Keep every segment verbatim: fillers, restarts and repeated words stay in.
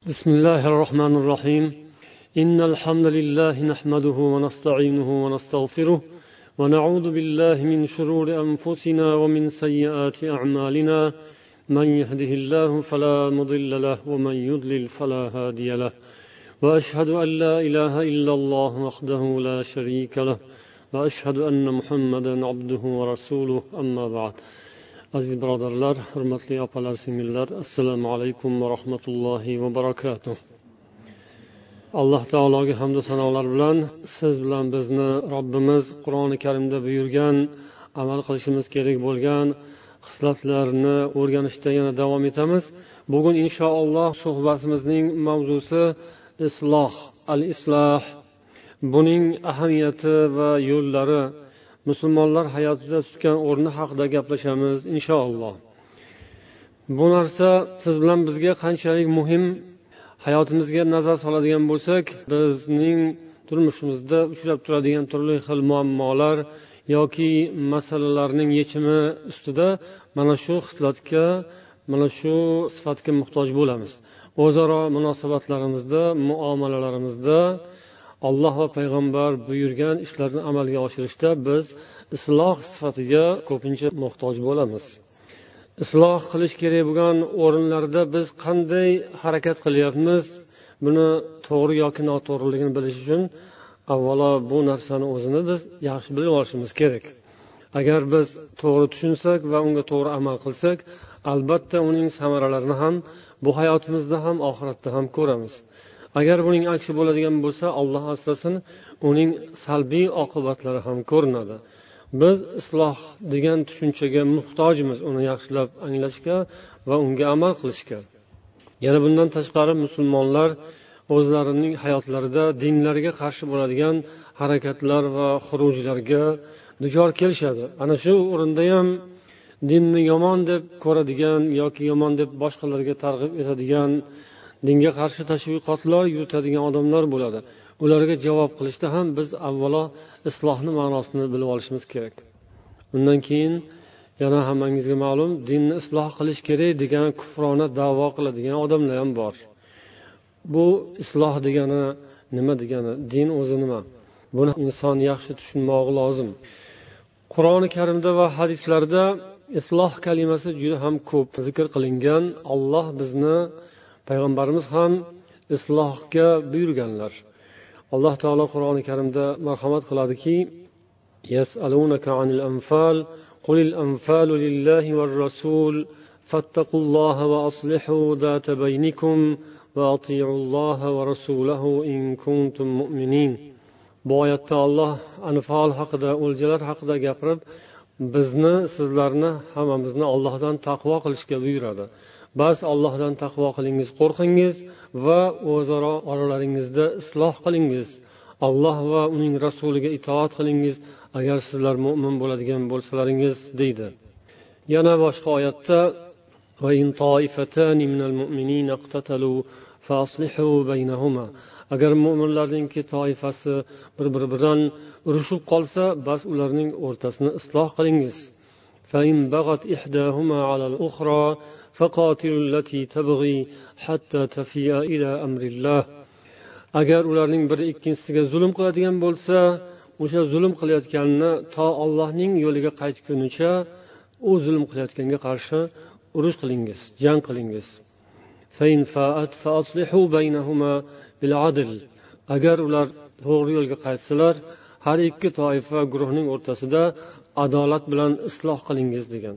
بسم الله الرحمن الرحيم إن الحمد لله نحمده ونستعينه ونستغفره ونعوذ بالله من شرور أنفسنا ومن سيئات أعمالنا من يهده الله فلا مضل له ومن يضلل فلا هادي له وأشهد أن لا إله إلا الله وحده لا شريك له وأشهد أن محمدا عبده ورسوله أما بعد. Aziz birodarlar, hurmatli opalar, singillar, assalomu alaykum va rahmatullohi va barakatuh. Alloh taologa hamd va sanolar bilan siz bilan bizni Robbimiz Qur'oni Karimda buyurgan, amal qilishimiz kerak bo'lgan xislatlarni o'rganishda yana davom etamiz. Bugun inshaalloh suhbatimizning mavzusi isloh, al-isloh. Buning ahamiyati va yo'llari, musulmonlar hayotida tutgan o'rni haqida gaplashamiz inshaalloh. Bu narsa siz bilan bizga qanchalik muhim, hayotimizga nazar soladigan bo'lsak, bizning turmushimizda uchrab turadigan turli xil muammolar yoki masalalarning yechimi ustida mana shu xislatga, mana shu sifatga muhtoj bo'lamiz. O'zaro munosabatlarimizda, muomalalarimizda Alloh va payg'ambar buyurgan ishlarni amalga oshirishda biz isloh sifatiga ko'pincha muhtoj bo'lamiz. Isloh qilish kerak bo'lgan o'rinlarda biz qanday harakat qilyapmiz? Buni to'g'ri yoki noto'g'riligini bilish uchun avvalo bu narsani o'zini biz yaxshi bilib olishimiz kerak. Agar biz to'g'ri tushunsak va unga to'g'ri amal qilsak, albatta uning samaralarini ham bu hayotimizda ham oxiratda ham ko'ramiz. Agar buning aksi bo'ladigan bo'lsa, Alloh asrasin, uning salbiy oqibatlari ham ko'rinadi. Biz isloh degan tushunchaga muhtojmiz, uni yaxshilab anglashga va unga amal qilishga. Yana bundan tashqari musulmonlar o'zlarining hayotlarida dinlariga qarshi bo'ladigan harakatlar va xurujlarga duchor kelishadi. Ana shu o'rinda ham dinni yomon deb ko'radigan yoki yomon deb boshqalarga targ'ib etadigan, dinga qarshi tashviqotlar yuritadigan odamlar bo'ladi. Ularga javob qilishda ham biz avvalo islohni ma'nosini bilib olishimiz kerak. Undan keyin yana hammangizga ma'lum, dinni isloh qilish kerak degan kufrona da'vo qiladigan odamlar ham bor. Bu isloh degani nima degani? Din o'zi nima? Buni inson yaxshi tushunmog'i lozim. Qur'oni Karimda va hadislarda isloh kalimasi juda ham ko'p zikr qilingan. Alloh bizni, payg'ambarimiz ham islohga buyurganlar. Alloh taolo Qur'oni Karimda marhamat qiladiki: "Yas'alunaka 'anil anfal, qulil anfalu lillahi var rasul, fattaqulloha va aslihu zata baynikum va ati'ulloha va rasulahu in kuntum mu'minin." Bu oyatda Alloh anfal haqida, o'ljalar haqida gapirib, bizni, sizlarni, hammamizni Allohdan taqvo qilishga buyuradi. Bas Allohdan taqvo qilingiz, qo'rqingiz va o'zaro oralaringizda isloh qilingiz. Alloh va uning rasuliga itoat qilingiz, agar sizlar mu'min bo'ladigan bo'lsalaringiz deydi. Yana boshqa oyatda: "Va in toifatani minal mu'minina iqtatalu fa aslihu baynahuma." Agar mu'minlarning ikki toifasi bir-biri bilan urushib qolsa, bas ularning o'rtasini isloh qilingiz. Fa in baghat ihdahuma 'ala al-ukhra faqatilu allati tabghi hatta tafiya ila amrillah. Agar ularning biri ikkinchisiga zulm qiladigan bo'lsa, o'sha zulm qilayotganini to Allohning yo'liga qaytgunicha u zulm qilayotganga qarshi urush qilingiz, jang qilingiz. Fa in fa'at fa aslihu baynahuma bil 'adl. Agar ular to'g'ri yo'lga qaytsalar, har ikki toifa guruhning o'rtasida adolat bilan isloh qilingiz degan.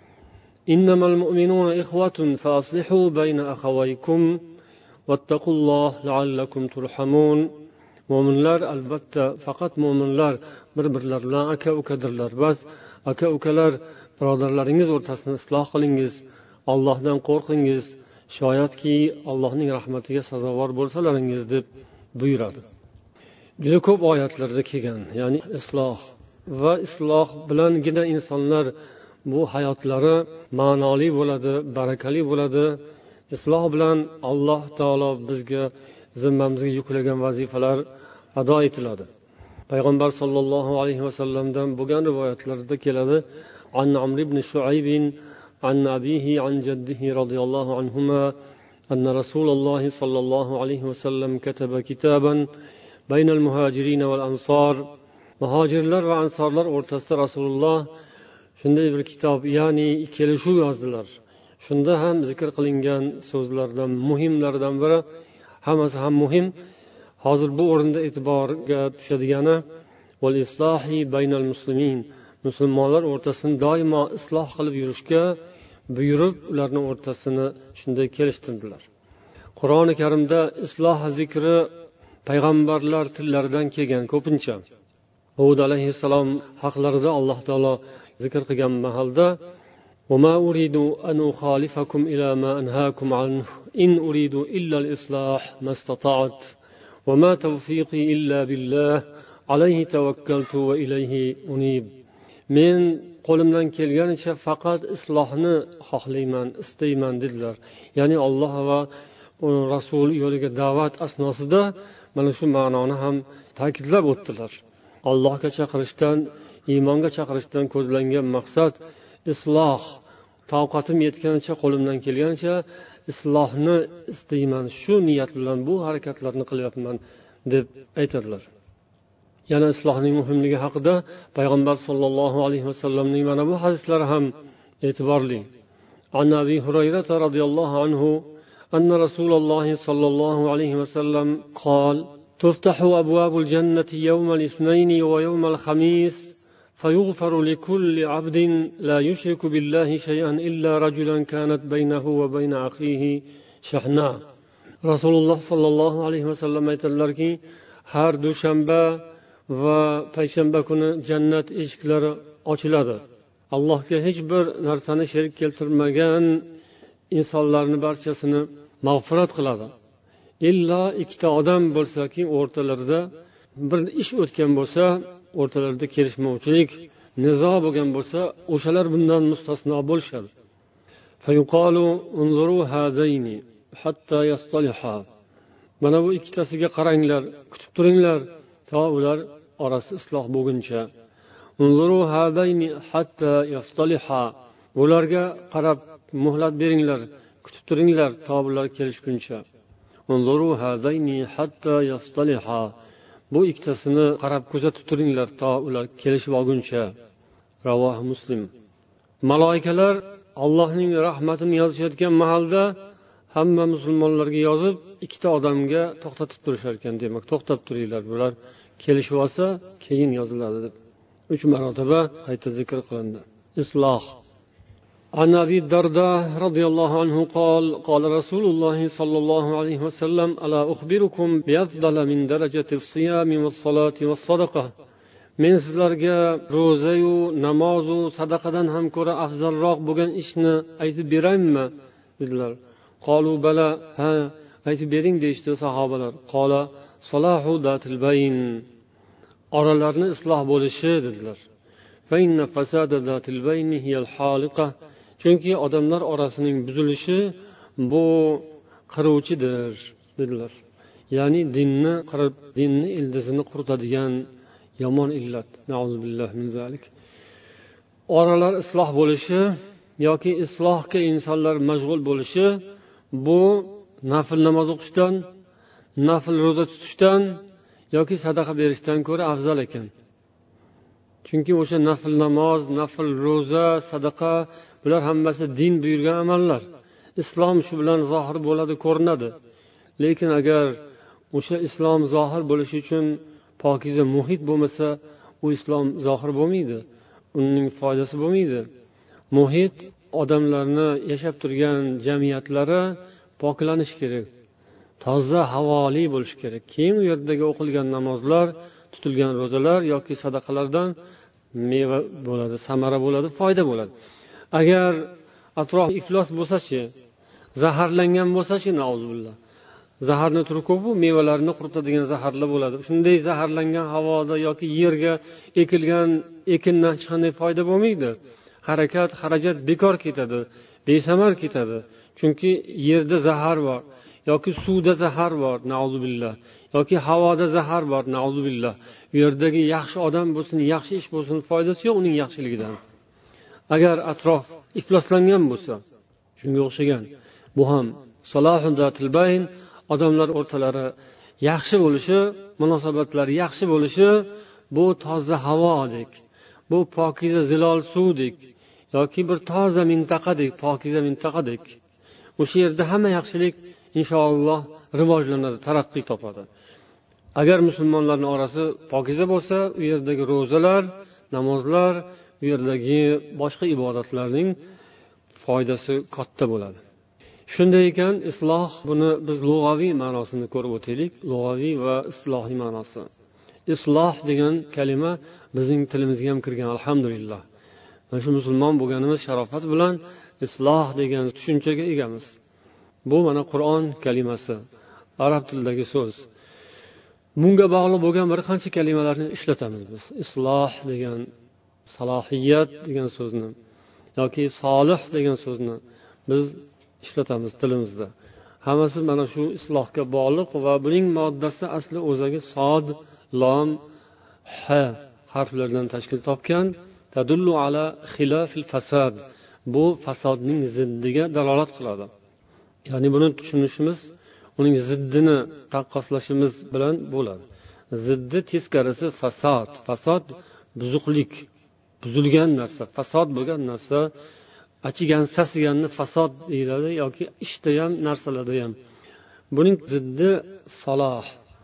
"Innamal mu'minuna ikhwatun fa aslihu bayna akhawaykum wattaqulloha la'allakum turhamun." Mu'minlar albatta faqat mu'minlar bir-birlari bilan aka-ukadirlar. Bas aka-ukalar, birodarlaringiz o'rtasini isloh qilingiz, Allohdan qo'rqingiz, shoyatki Allohning rahmatiga sazovor bo'lsalaringiz deb buyuradi. Juda ko'p oyatlarda kelgan, ya'ni isloh va isloh bilangina insonlar bu hayotlari ma'noli bo'ladi, barakali bo'ladi. Isloh bilan Alloh taolo bizga, zimmamizga yuklagan vazifalar ado etiladi. Payg'ambar sollallohu alayhi vasallamdan bo'lgan rivoyatlarda keladi: "An Amr ibn Shu'ayb an abihi an jaddihi radhiyallohu anhuma أن رسول الله صلى الله عليه وسلم كتب كتابا بين المهاجرين والأنصار muhojirlar va ansorlar o'rtasida rasululloh shunday bir kitob, ya'ni kelishuv yozdilar. Shunda ham zikr qilingan so'zlardan muhimlardan biri, hammasi ham muhim, hozir bu o'rinda e'tiborga tushadigani val islahi baynal muslimin, musulmonlar o'rtasini doimo isloh qilib yurishga buyurib, ularning o'rtasini shunday kelishtirdilar. Qur'oni Karimda isloh zikri payg'ambarlar tillaridan kelgan ko'pincha. Hud alayhissalom haqlarida Alloh taolo zikr qilgan mahalda وما أريد أن أخالفكم إلى ما أنهاكم عنه إن أريد إلا الإصلاح ما استطعت وما توفيقي إلا بالله عليه توكلت وإليه أنيب. Men qo'limdan kelganicha faqat islohni xohlayman, istayman dedilar. Ya'ni Alloh va Rasul yo'liga da'vat asnosida mana shu ma'noni ham ta'kidlab o'tdilar. Allohga chaqirishdan, iymonga chaqirishdan ko'zlangan maqsad isloh. Toqatim yetganicha, qo'limdan kelganicha islohni istayman, shu niyat bilan bu harakatlarni qilyapman deb aytadilar. Yana islohning muhimligi haqida payg'ambar sollallohu alayhi vasallamning mana bu hadislari ham e'tiborli. An Abi Hurayra radhiyallohu anhu anna Rasululloh sollallohu alayhi vasallam qol: "Tuftahu abwabul jannati yawmal ithnayn wa yawmal khamis فيغفر لكل عبد لا يشرك بالله شيئا إلا رجلا كانت بينه وبين أخيه شحناء." Rasululloh sollallohu alayhi vasallam aytadilarki, har dushanba va payshanba kuni jannat eshiklari ochiladi. Allohga hech bir narsani sherik keltirmagan insonlarni barchasini mag'firat qiladi. Illo ikkita odam bo'lsaki, o'rtalarida bir ish o'tgan bo'lsa, o'rtalarida kelishmovchilik, nizo bo'lgan bo'lsa, o'shalar bundan mustasno bo'lishadi. Fayuqalu unzuru hadayni hatta yastaliha. Mana bu ikkitasiga qaranglar, kutib turinglar, to ular orasi isloh bo'lguncha. Unzuru hadayni hatta yastaliha. Ularga qarab muhlat beringlar, kutib turinglar, to ular kelishguncha. Unzuru hadayni hatta yastaliha. Bu ikkitasini qarab kuzatib turinglar, to ular kelishib olguncha. Ravoh Muslim. Malaikalar Allohning rahmatini yozishayotgan mahalda hamma musulmonlarga yozib, ikkita odamga to'xtatib turishar ekan, demak, to'xtab turinglar, bular kelishib olsa, keyin yoziladi deb uch marotaba qayta zikr qilindi. Isloh. An Abi Darda radhiyallohu anhu qol qala Rasululloh sallallohu alayhi vasallam ala ukhbirukum bi afdala min darajati as-siyami was-salati was-sadaqah. Men sizlarga ro'za-yu, namoz-u, sadaqadan ham ko'ra afzalroq bo'lgan ishni aytib beraymi dedilar. Qalu bala, ha, aytib bering deydi sahobalar. Qala salahu datil bayn. Oralarni isloh bo'lishi dedilar. Fa inna fasada datil bayni hiyal haliqah. Chunki odamlar orasining buzilishi bu qiruvchidir dedilar. Ya'ni dinni qirib, dinni ildizini quritadigan yomon illat. Nauzubillah min zalik. Oralar isloh bo'lishi yoki islohga insonlar mashg'ul bo'lishi bu nafl namoz o'qishdan, nafl ro'za tutishdan yoki sadaqa berishdan ko'ra afzal ekan. Chunki o'sha nafl namoz, nafl ro'za, sadaqa, bular hammasi din buyurgan amallar. Islom shu bilan zohir bo'ladi, ko'rinadi. Lekin agar o'sha islom zohir bo'lishi uchun pokiza muhit bo'lmasa, u islom zohir bo'lmaydi. Uning foydasi bo'lmaydi. Muhit odamlarni yashab turgan jamiyatlari poklanish kerak. Toza havoli bo'lish kerak. Keyin u yerdagi o'qilgan namozlar, tutilgan ro'zalar yoki sadaqalardan meva bo'ladi, samara bo'ladi, foyda bo'ladi. Agar atrof iflos bo'lsa-chi, zaharlangan bo'lsa-chi, nauzubillah. Zaharni turi ko'p, mevalarni quritadigan zaharlar bo'ladi. Shunday zaharlangan havoda yoki yerga ekilgan ekindan hech qanday foyda bo'lmaydi. Harakat, xarajat bekor ketadi, besamar ketadi. Chunki yerda zahar bor, yoki suvda zahar bor, nauzubillah, yoki havoda zahar bor, nauzubillah. U yerdagi yaxshi odam bo'lsin, yaxshi ish bo'lsin, foydasi yo'q uning yaxshiligidan. Agar atrof ifloslangan bo'lsa, shunga o'xshagan, bu ham Salohun zatil bayn, odamlar o'rtalari yaxshi bo'lishi, munosabatlari yaxshi bo'lishi, bu toza havodek, bu pokiza zilol suvdek yoki bir toza mintaqadek, pokiza mintaqadek. O'sha yerda hamma yaxshilik inshaalloh rivojlanadi, taraqqiy topadi. Agar musulmonlarning orasi pokiza bo'lsa, u yerdagi ro'zalar, namozlar, u yerdagi boshqa ibodatlarning foydasi katta bo'ladi. Shunday ekan, isloh, buni biz lug'aviy ma'nosini ko'rib o'taylik, lug'aviy va islohiy ma'nosi. Isloh degan kalima bizning tilimizga ham kirgan, alhamdulillah. Mana shu musulmon bo'lganimiz sharofat bilan isloh degan tushunchaga egamiz. Bu mana Qur'on kalimasi, arab tilidagi so'z. Bunga bog'liq bo'lgan bir qancha kalimalarni ishlatamiz biz. Isloh degan, salohiyat degan so'zni yoki solih degan so'zni biz ishlatamiz tilimizda. Hammasi mana shu islohga bog'liq va buning moddasi asli o'zagi sod, lom, ha harflaridan tashkil topgan. Tadullu ala xilafil fasad. Bu fasodning ziddiga dalolat qiladi. Ya'ni buni tushunishimiz, uning ziddini taqqoslashimiz bilan bo'ladi. Ziddi teskarisi fasod. Fasod buzuqlik, buzilgan narsa, fasod bo'lgan narsa, achigan, sasiganni fasod deyiladi yoki ishda ham, narsalarda ham. Buning ziddi saloh.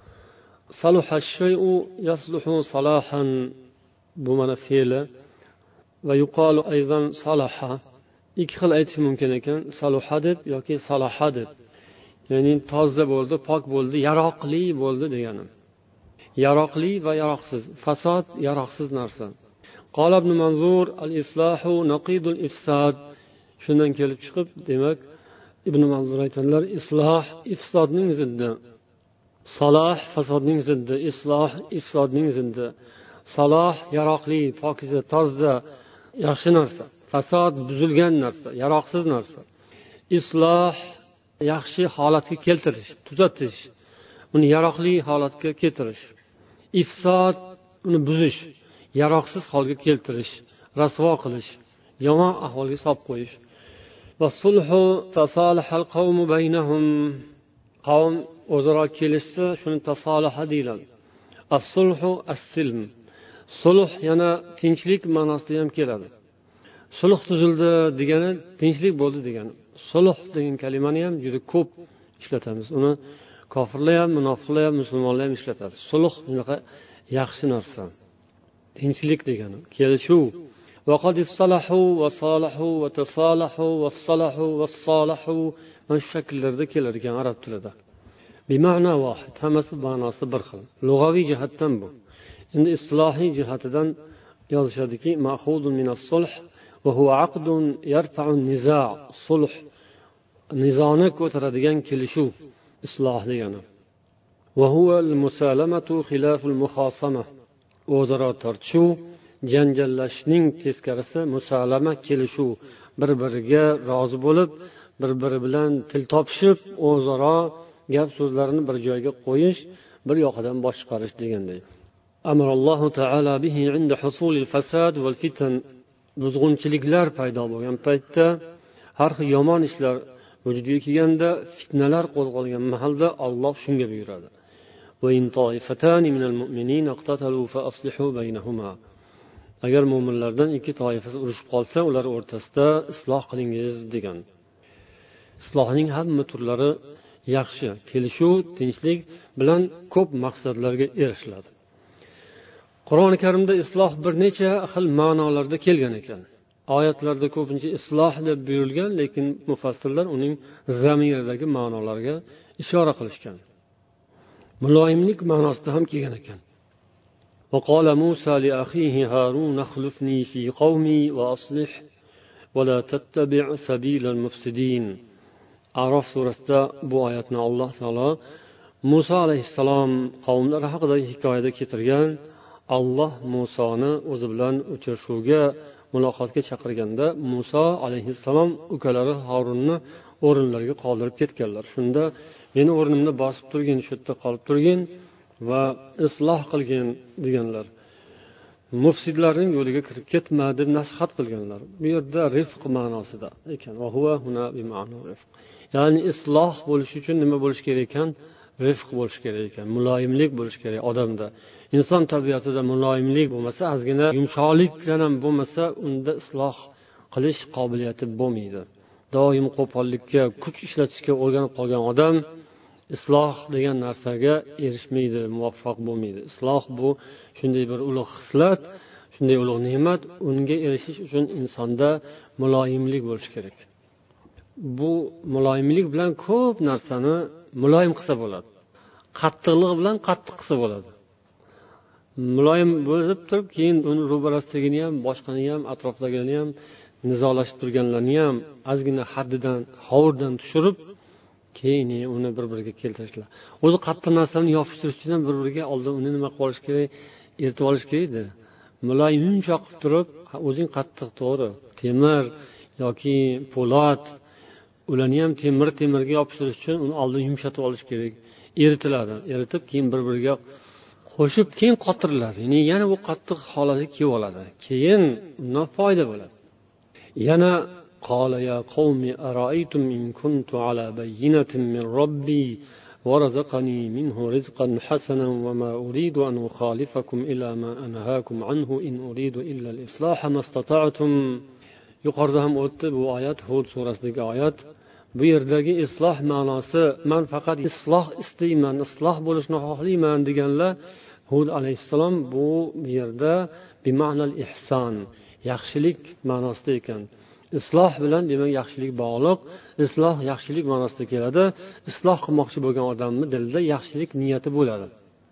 Saluha shay'u yasluhu salahan. Bu mana fe'li va yuqalu ayzan salaha. Ikki xil aytish mumkin ekan, saluha deb yoki salaha deb. Ya'ni toza bo'ldi, pok bo'ldi, yaroqli bo'ldi degani. Yaroqli va yaroqsiz. Fasod yaroqsiz narsa. Qala ibn Manzur al-islahu naqidul ifsad. Shundan kelib chiqib, demak, Ibn Manzur aytadilar, isloh ifsodning ziddi. Saloh fasodning ziddi, isloh ifsodning ziddi. Saloh yaroqli, pokiza, toza, yaxshi narsa. Fasod buzilgan narsa, yaroqsiz narsa. Isloh yaxshi holatga keltirish, tuzatish, uni yaroqli holatga keltirish. Ifsod uni buzish, yaroqsiz holga keltirish, rasvo qilish, yomon ahvolga solib qo'yish. Va sulhu tasalahal qawmu baynahum. Qavm o'zaro kelishsa, shuni tasalaha deyiladi. As-sulhu as-silm. Sulh yana tinchlik ma'nosida ham keladi. Sulh tuzildi degani tinchlik bo'ldi degani. Sulh degan kalimani ham juda ko'p ishlatamiz. Uni kofirlar ham, munofiqlar ham, musulmonlar ham ishlatadi. Sulh shunaqa yaxshi narsa. Tinchlik degani, kelishuv. Va qad istalahu va salahu va tasalahu va salahu va salahu mana shu shakllarda kelar ekan arab tilida. Bi ma'na vahid, hammasi ma'nosi bir xil. Lug'aviy jihatdan bu. Endi istilohiy jihatidan yozishadiki, ma'khudun min as-sulh va huwa aqdun yarfa'u an-niza'. Sulh nizoni ko'taradigan kelishuv, isloh degani. Va huwa al-musalamatu khilafu al-mukhasama. O'zaro tortishuv, janjallashning teskarisi musalama, kelishuv, bir-biriga rozi bo'lib, bir-biri bilan til topishib, o'zaro gap so'zlarini bir joyga qo'yish, bir yoqdan boshqarish deganday. Amarallohu taala bihi inda husulil fasad wal fitan. Buzg'unchiliklar paydo bo'lgan paytda, har xil yomon ishlar vujudga kelganda, fitnalar qo'zg'algan mahalda Alloh shunga buyuradi. Va in toifatani minal mu'minina iqtatalu fa aslihu baynahuma. Agar mu'minlardan ikki toifasi urushib qolsa, ular o'rtasida isloh qilingiz degan. Islohning hamma turlari yaxshi, kelishuv, tinchlik bilan ko'p maqsadlarga erishiladi. Qur'oni Karimda isloh bir necha xil ma'nolarda kelgan ekan. Oyatlarda ko'pincha isloh deb buyurilgan, lekin mufassirlar uning zamiridagi ma'nolarga ishora qilishgan. Muloyimlik ma'nosida ham kelgan ekan. Va qala Musa li akhihi Harun akhlifni fi qawmi va aslih va la tattabi' sabilal mufsidin. A'rof surasida bu oyatni Alloh taolo Musa alayhissalom qavmlari haqida hikoyada keltirgan. Alloh Musoni o'zi bilan uchrashuvga, muloqotga chaqirganda Musa alayhissalom ukalari Harunni o'rinlariga qoldirib ketganlar. Shunda meni o'rnimni bosib turgin, shu yerda qolib turgin va isloh qilgin deganlar. Mufsidlarning yo'liga kirib ketma deb nasihat qilganlar. Bu yerda rifq ma'nosida ekan. Va huwa huna bi ma'no rifq. Ya'ni isloh bo'lish uchun nima bo'lish kerak ekan? Rifq bo'lish kerak ekan, muloyimlik bo'lish kerak odamda. Inson tabiatida muloyimlik bo'lmasa, ozgina yumshoqlik bilan ham bo'lmasa, unda isloh qilish qobiliyati bo'lmaydi. Doim qo'pollikka, kuch ishlatishga o'rganib qolgan odam isloh degan narsaga erishmaydi, muvaffaq bo'lmaydi. Isloh bu shunday bir ulug' xislat, shunday ulug' ne'mat, unga erishish uchun insonda muloyimlik bo'lishi kerak. Bu muloyimlik bilan ko'p narsani muloyim qilsa bo'ladi. Qattiqlik bilan qattiq qilsa bo'ladi. Muloyim bo'lib turib, keyin uni ro'barasidagini ham, boshqani ham, atrofdagini ham, nizolashib turganlarni ham ozgina haddidan, hovurdan tushirib, keyin uni bir-biriga keltirishlar. O'zi qattiq narsani yopishtirish uchun ham bir-biriga oldin uni nima qilish olish kerak, eritib olish kerak-edi. Muloyim yumshoq qilib turib, o'zing qattiq to'g'ri, temir yoki po'lat, ularni ham temir temirga yopishtirish uchun uni oldin yumshatib olish kerak. Eritiladi. Eritib keyin bir-biriga qo'shib, keyin qotiriladi. Ya'ni yana bu qattiq holatiga kelib oladi. Keyin undan foyda bo'ladi. Yana qala ya qawmi ara'aytum in kuntu ala bayyinatin min robbi wa razaqani minhu rizqan hasanan wa ma uridu an ukhalifakum ila ma anhaakum anhu in uridu illa al-islaha mastata'tum. Yuqorida ham o'tdi bu oyat, Hud surasidagi oyat. Bu yerdagi isloh ma'nosi, men faqat isloh istayman, isloh bo'lishni xohlayman deganlar Hud alayhissalom bu yerda bi ma'nal ihson, yaxshilik ma'nosida ekan. Isloh bilan demak yaxshilik bog'liq, isloh yaxshilik ma'nosida keladi. Isloh qilmoqchi bo'lgan odamning dilida yaxshilik niyati bo'ladi.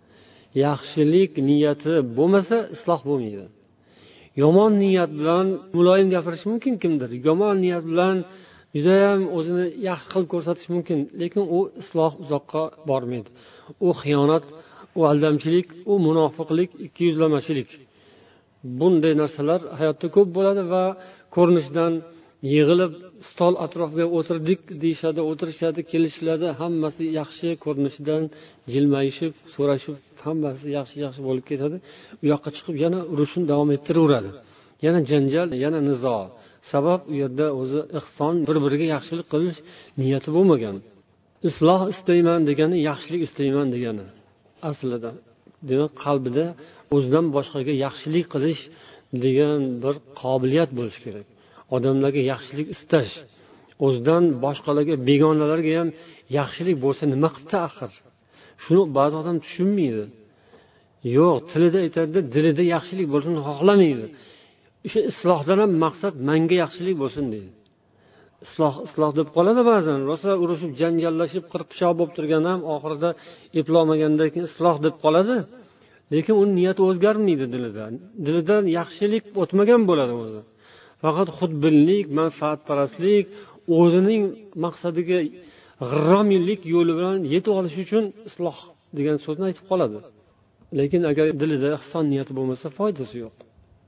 Yaxshilik niyati bo'lmasa isloh bo'lmaydi. Yomon niyat bilan muloyim gapirish mumkin kimdir. Yomon niyat bilan juda ham o'zini yaxshi qilib ko'rsatish mumkin, lekin u isloh uzoqqa bormaydi. U xiyonat, u aldamchilik, u munofiqlik, ikkiyuzlamachilik. Bunday narsalar hayotda ko'p bo'ladi va ko'rinishdan yig'ilib stol atrofiga o'tirdik deyshadi, o'tirishadi, kelishiladi, hammasi yaxshi ko'rinishidan jilmayishib, so'rashib, hammasi yaxshi-yaxshi bo'lib ketadi. U yoqqa chiqib yana urushni davom ettiraveradi. Yana janjal, yana nizo. Sabab u yerda o'zi ihson, bir-biriga yaxshilik qilish niyati bo'lmagan. Isloh istayman degani yaxshilik istayman degani. Aslida, demak qalbida o'zidan boshqaga yaxshilik qilish degan bir qobiliyat bo'lishi kerak. Odamlarga yaxshilik istash, o'zidan boshqalarga, begonalarga ham yaxshilik bo'lsa nima qildi axir? Shuni ba'zi odam tushunmaydi. Yo'q, tilida aytadi, dilida yaxshilik bo'lishini xohlamaydi. O'sha islohdan ham maqsad menga yaxshilik bo'lsin deydi. Isloh, isloh deb qoladi ba'zan. Rosa urushib, janjallashib, qirpichoq bo'lib turgan ham oxirida eplolmagandan keyin isloh deb qoladi. Lekin uning niyati o'zgarmaydi dilida. Dilidan yaxshilik o'tmagan bo'ladi o'zi. Faqat xudbinlik, manfaatparastlik, o'zining maqsadiga g'irromlik yo'li bilan yetib olish uchun isloh degan so'zni aytib qoladi. Lekin agar dilida ihson niyati bo'lmasa foydasi yo'q.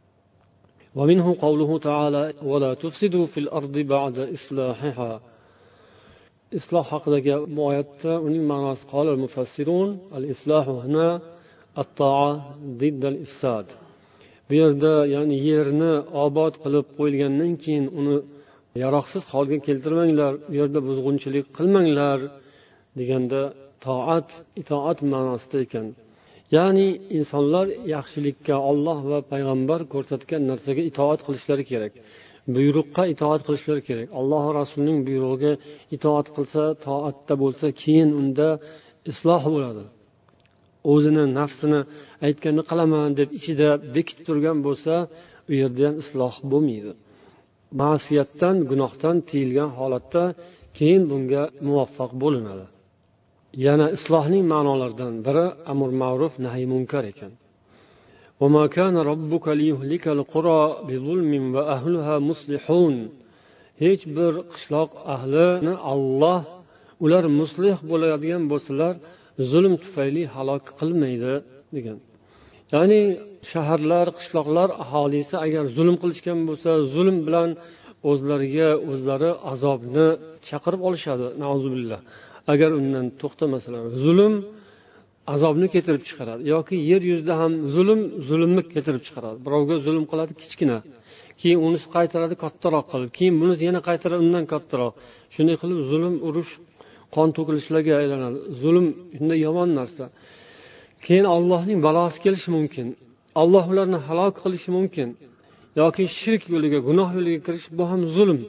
ومنه قوله تعالى ولا تفسدوا في الأرض بعد إصلاحها. إصلاح haqidagi bu oyatda uning ma'nosi qala al-mufassirun al-islahu huna at-ta'a ضد al-ifsad. Bu yerda ya'ni yerni obod qilib qo'yilgandan keyin uni yaroqsiz holga keltirmanglar, u yerda buzg'unchilik qilmanglar deganda toat, itoat ma'nosida ekan. Ya'ni insonlar yaxshilikka, Alloh va payg'ambar ko'rsatgan narsaga itoat qilishlari kerak. Buyruqqa itoat qilishlari kerak. Alloh va Rasulining buyrug'iga itoat qilsa, toatda bo'lsa, keyin unda isloh bo'ladi. O'zini nafsini aytganini qilaman deb ichida bekitib turgan bo'lsa, u yerda ham isloh bo'lmaydi. Ma'siyatdan, gunohdan tiyilgan holatda keyin bunga muvaffaq bo'linadi. Yana islohning ma'nolaridan biri amr ma'ruf nahy munkar ekan. Va ma kana robbuka liyuhlikal qura bizulmin va ahliha muslihun. Hech bir qishloq ahlini Alloh ular muslih bo'ladigan bo'lsalar, zulm tufayli halok qilmaydi degan. Ya'ni shaharlar, qishloqlar aholisi agar zulm qilishgan bo'lsa, zulm bilan o'zlariga o'zlari azobni chaqirib olishadi. Nauzubillah. Agar undan to'xtamasalar, zulm azobni keltirib chiqaradi, yoki yer yuzida ham zulm zulmni keltirib chiqaradi. Birovga zulm qiladi kichkina, keyin unisi qaytaradi kattaroq qilib, keyin bunisi yana qaytaradi undan kattaroq. Shunday qilib zulm, urush, qon to'kilishlarga aylanadi. Zulm shunda yomon narsa. Keyin Allohning balosi kelishi mumkin. Alloh ularni halok qilishi mumkin. Yoki shirk yo'liga, gunoh yo'liga kirish, bu ham zulm.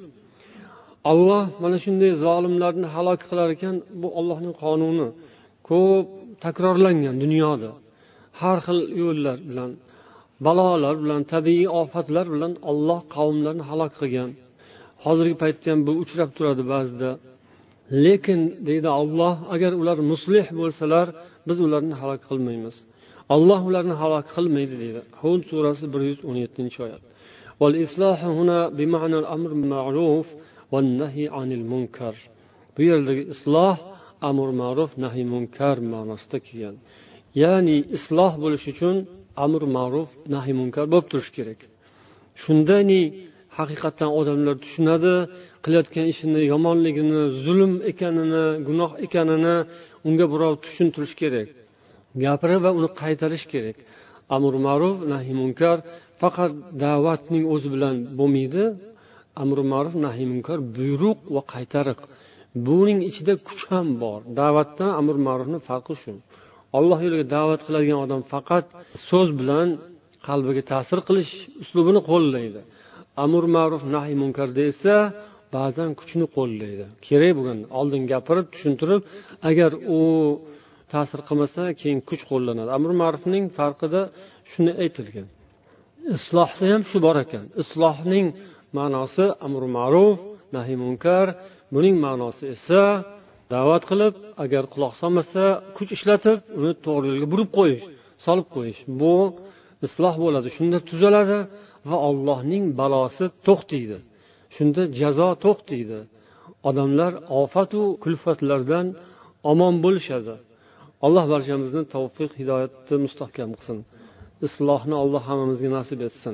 Alloh mana shunday zolimlarni halok qilar ekan, bu Allohning qonuni. Ko'p takrorlangan dunyoda. Har xil yo'llar bilan, balolar bilan, tabiiy ofatlar bilan Alloh qavmlarni halok qilgan. Hozirgi paytda ham bu uchrab turadi ba'zida. Lekin deydi Alloh, agar ular muslih bo'lsalar, biz ularni halok qilmaymiz. Alloh ularni halok qilmaydi deydi. Hud surasi bir yuz o'n yettinchi oyat. Wal islahu huna bi ma'nal amr bil ma'ruf wan nahy anil munkar. Bu yerdagi isloh amr ma'ruf, nahy munkar ma'nosida kelgan. Ya'ni isloh bo'lish uchun amr ma'ruf, nahy munkar bo'lib turish kerak. Shundani haqiqatan odamlar tushunadi, qilayotgan ishini yomonligini, zulm ekanini, gunoh ekanini unga birov tushuntirish kerak. Gapirib va uni qaytarish kerak. Amr ma'ruf, nahy munkar faqat da'vatning o'zi bilan bo'lmaydi. Amr ma'ruf, nahy munkar buyruq va qaytariq. Buning ichida kuch ham bor. Da'vatdan amr ma'rufning farqi shu. Alloh yo'liga da'vat qiladigan odam faqat so'z bilan qalbiga ta'sir qilish uslubini qo'llaydi. Amr ma'ruf, nahy munkar esa ba'zan kuchni qo'llaydi. Kerak bo'lgan oldin gapirib, tushuntirib, agar u ta'sir qilmasa, keyin kuch qo'llanadi. Amr ma'rufning farqida shuni aytilgan. Islohda ham shu bor ekan. Islohning ma'nosi amr ma'ruf, nahy munkar, buning ma'nosi esa da'vat qilib, agar quloq solmasa, kuch ishlatib, uni to'g'ri yo'lga burib qo'yish, solib qo'yish. Bu isloh bo'ladi. Shunda tuzaladi va Allohning balosi to'xtaydi. Shunda jazo to'xtaydi. Odamlar ofat va kulfatlardan omon bo'lishadi. Alloh barchamizni tavfiq, hidoyatni mustahkam qilsin. Islohni Alloh hammamizga nasib etsin.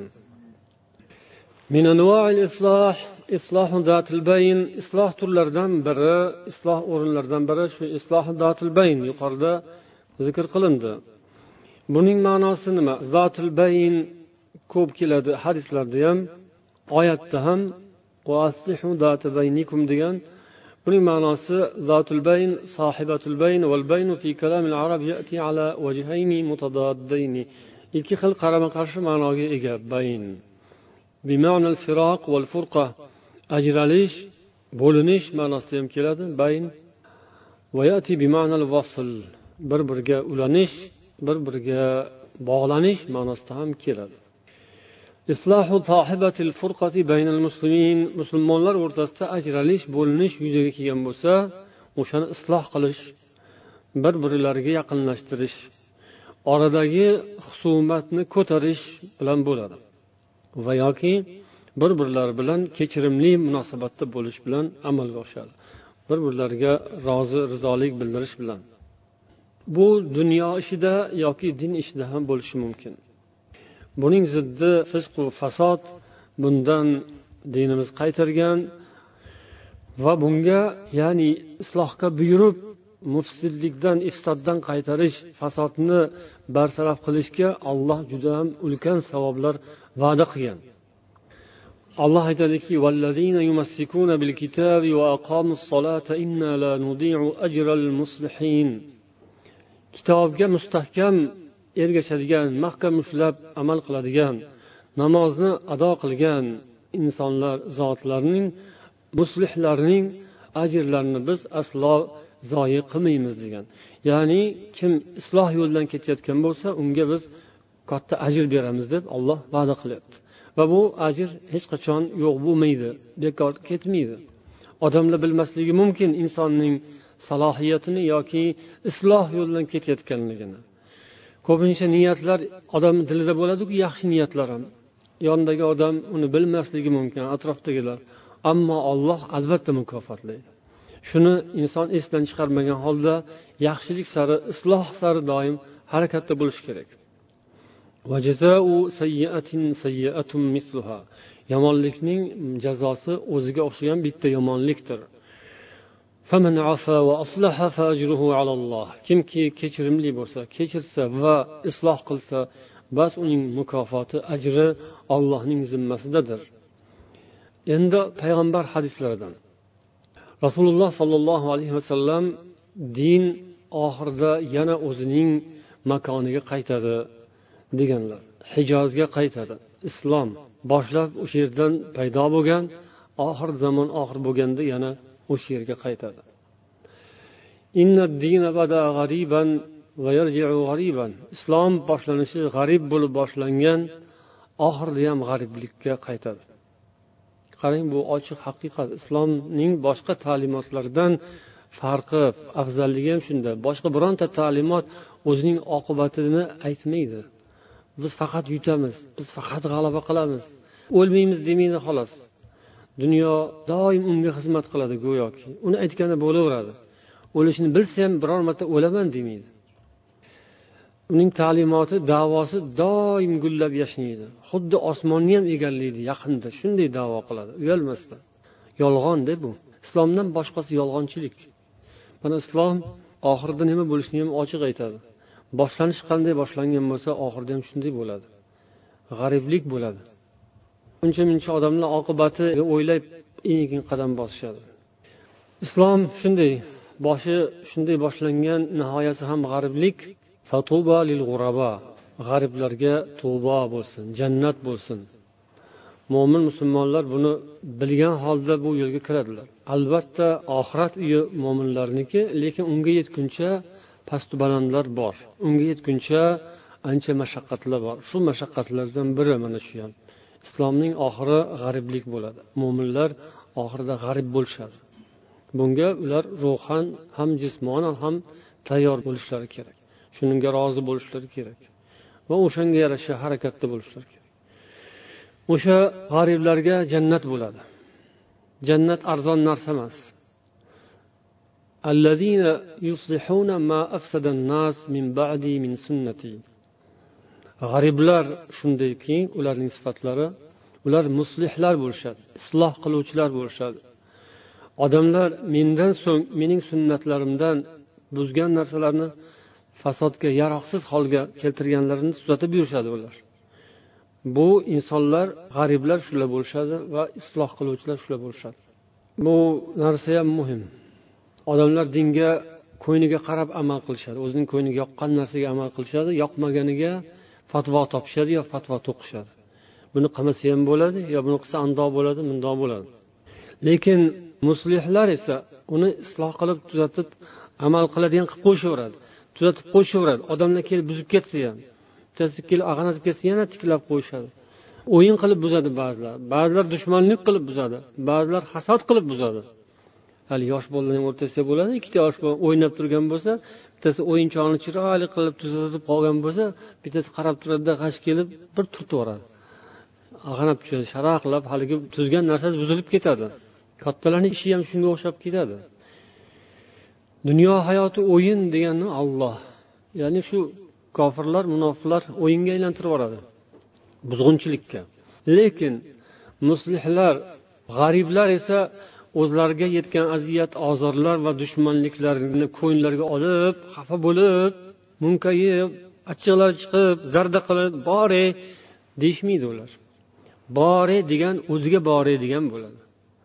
Min anwa'il isloh, islohu zatil bayn, isloh turlaridan biri, isloh o'rinlaridan biri shu isloh zatil bayn yuqorida zikr qilindi. Buning ma'nosi nima? Zatil bayn ko'p keladi hadislarda ham, oyatda ham va aslihu zati baynikum degan. Buning ma'nosi zatul bayn, sohibatul bayn wal bayn fi kalam al-arab ya'ti ala wajhayn mutadaddayn. Ikki xil qarama-qarshi ma'noga ega bayn. Bi ma'na al-firaq wal furqa, ajralish, bo'linish ma'nosida ham keladi bayn. Va ya'ti bi ma'na al-wasl, bir-biriga ulanish, bir-biriga bog'lanish ma'nosida ham keladi. Islohu sohibatil furqati baynal muslimin, musulmonlar o'rtasida ajralish, bo'linish yuzaga kelgan bo'lsa, o'shani isloh qilish, bir-birlariga yaqinlashtirish, oradagi husumatni ko'tarish bilan bo'ladi. Va yoki bir-birlari bilan kechirimli munosabatda bo'lish bilan amalga oshadi. Bir-birlariga rozi, rizolik bildirish bilan. Bu dunyo ishida yoki din ishida ham bo'lishi mumkin. Buning ziddi fisq va fasod, bundan dinimiz qaytargan va bunga, ya'ni islohga buyurib, mufsidlikdan, ifsoddan qaytarish, fasodni bartaraf qilishga Alloh juda ham ulkan savoblar va'da qilgan. Alloh aytadiki: "Vallazina yumassikuna bil kitabi va aqamus solata inna la nudi'u ajral muslihin." Kitobga mustahkam ergashadigan, mahkam ushlab amal qiladigan, namozni ado qilgan insonlar, zotlarning, muslihlarning ajrlarini biz aslo zoyi qilmaymiz degan. Ya'ni kim isloh yo'ldan ketayotgan bo'lsa, unga biz katta ajr beramiz deb Alloh va'da qilyapti. Va bu ajr hech qachon yo'q bo'lmaydi, bekor ketmaydi. Odamlar bilmasligi mumkin insonning salohiyatini yoki isloh yo'ldan ketayotganligini. Ko'pincha niyatlar odam dilida bo'ladi-ku, yaxshi niyatlar ham. Yondagi odam uni bilmasligi mumkin, atrofdagilar. Ammo Alloh albatta mukofotlaydi. Shuni inson esdan chiqarmagan holda yaxshilik sari, isloh sari doim harakatda bo'lish kerak. Va jazaa'u sayyi'atin sayyi'atun misluha. Yomonlikning jazosi o'ziga o'xshagan bitta yomonlikdir. فمن عفا وأصلح فأجره على الله. kimki kechirimli bo'lsa, kechirsa va isloh qilsa, bas uning mukofoti, ajri Allohning zimmasidadir. Endi payg'ambar hadislaridan Rasululloh sollallohu alayhi vasallam din oxirida yana o'zining makoniga qaytadi deganlar. Hijozga qaytadi. Islom boshlab o'sha yerdan paydo bo'lgan, oxir zamon oxir bo'lganda yana o'sha yerga qaytadi. Inna ad-dina bada g'ariban va yarji'u g'ariban. Islom boshlanishi g'arib bo'lib boshlangan, oxirida ham g'ariblikka qaytadi. Qarang, bu ochiq haqiqat. Islomning boshqa ta'limotlaridan farqi, afzalligi ham shunda. Boshqa bironta ta'limot o'zining oqibatini aytmaydi. Biz faqat yutamiz, biz faqat g'alaba qilamiz, o'lmaymiz demaydi xolos. Dunyo doim unga xizmat qiladi go'yoki. Uni aytganda bo'laveradi. O'lishini bilsa ham biror marta o'laman demaydi. Uning ta'limoti, da'vosi doim gullab yashnaydi. Xuddi osmonni ham egallaydi yaqinda. Shunday da'vo qiladi, uyalmasdan. Yolg'on-da bu. Islomdan boshqasi yolg'onchilik. Mana islom oxirida nima bo'lishini ham ochiq aytadi. Boshlanish qanday boshlangan bo'lsa, oxirida ham shunday bo'ladi. G'ariblik bo'ladi. Uncha-muncha odamlar oqibatiga o'ylab eng qadam bosishadi. Islom shunday, boshi shunday boshlangan, nihoyasi ham g'ariblik. Fatuba lil g'uraba. G'ariblarga tavba bo'lsin, jannat bo'lsin. Mo'min musulmonlar buni bilgan holda bu yo'lga kiradilar. Albatta oxirat uyi mo'minlarniki, lekin unga yetguncha past balandlar bor. Unga yetguncha ancha mashaqqatlar bor. Shu mashaqqatlardan biri mana shu ham. Islomning oxiri g'ariblik bo'ladi. Mo'minlar oxirida g'arib bo'lishadi. Bunga ular ruhan ham jismonan ham tayyor bo'lishlari kerak. Shuningga rozi bo'lishlari kerak. Va o'shanga yarasha harakatda bo'lishlari kerak. O'sha g'ariblarga jannat bo'ladi. Jannat arzon narsa emas. Allazina yuslihuna ma afsada an-nas min ba'di min sunnati. G'ariblar shundayki, ularning sifatlari, ular muslihlar bo'lishadi, isloh qiluvchilar bo'lishadi. Odamlar mendan so'ng mening sunnatlarimdan buzgan narsalarni fasodga, yaroqsiz holga keltirganlarini tuzatib yurishadi ular. Bu insonlar, g'ariblar shular bo'lishadi va isloh qiluvchilar shular bo'lishadi. Bu narsa ham muhim. Odamlar dinga ko'yniga qarab amal qilishadi. O'zining ko'yniga yoqqan narsaga amal qilishadi, yoqmaganiga fatvo topishadi yo fatvo to'qishadi. Buni qilmasa ham bo'ladi, yo buni qilsa andoq bo'ladi, mundoq bo'ladi. Lekin muslihlar esa uni isloh qilib, tuzatib, amal qiladigan qilib qo'yishaveradi. Tuzatib qo'yishaveradi. Odamlar kelib buzib ketsa ham, bittasi kelib ag'anatib ketsa yana tiklab qo'yishadi. O'yin qilib buzadi ba'zilar. Ba'zilar dushmanlik qilib buzadi. Ba'zilar hasad qilib buzadi. Hali yosh bolalarning o'rtasida bo'ladi, ikkita yosh bola o'ynab turgan bo'lsa, bittasi o'yinchoqni chiroyli qilib tuzatib qolgan bo'lsa, bittasi qarab turadi-da, g'ash kelib bir turtib yuboradi. Ag'anab tushadi, sharaqlab, haligi tuzgan narsasi buzilib ketadi. Kattalarning ishi ham shunga o'xshab ketadi. Dunyo hayoti o'yin degani Alloh. Ya'ni shu kofirlar, munofiqlar o'yinga aylantirib yuboradi. Buzg'unchilikka. Lekin muslihlar, g'ariblar esa o'zlariga yetgan aziyat, ozorlar va dushmanliklarni ko'nglariga olib, xafa bo'lib, munkayib, achchiqlar chiqib, zarda qilib, bore deyishmaydi ular. Bore degan o'ziga bore degan bo'ladi.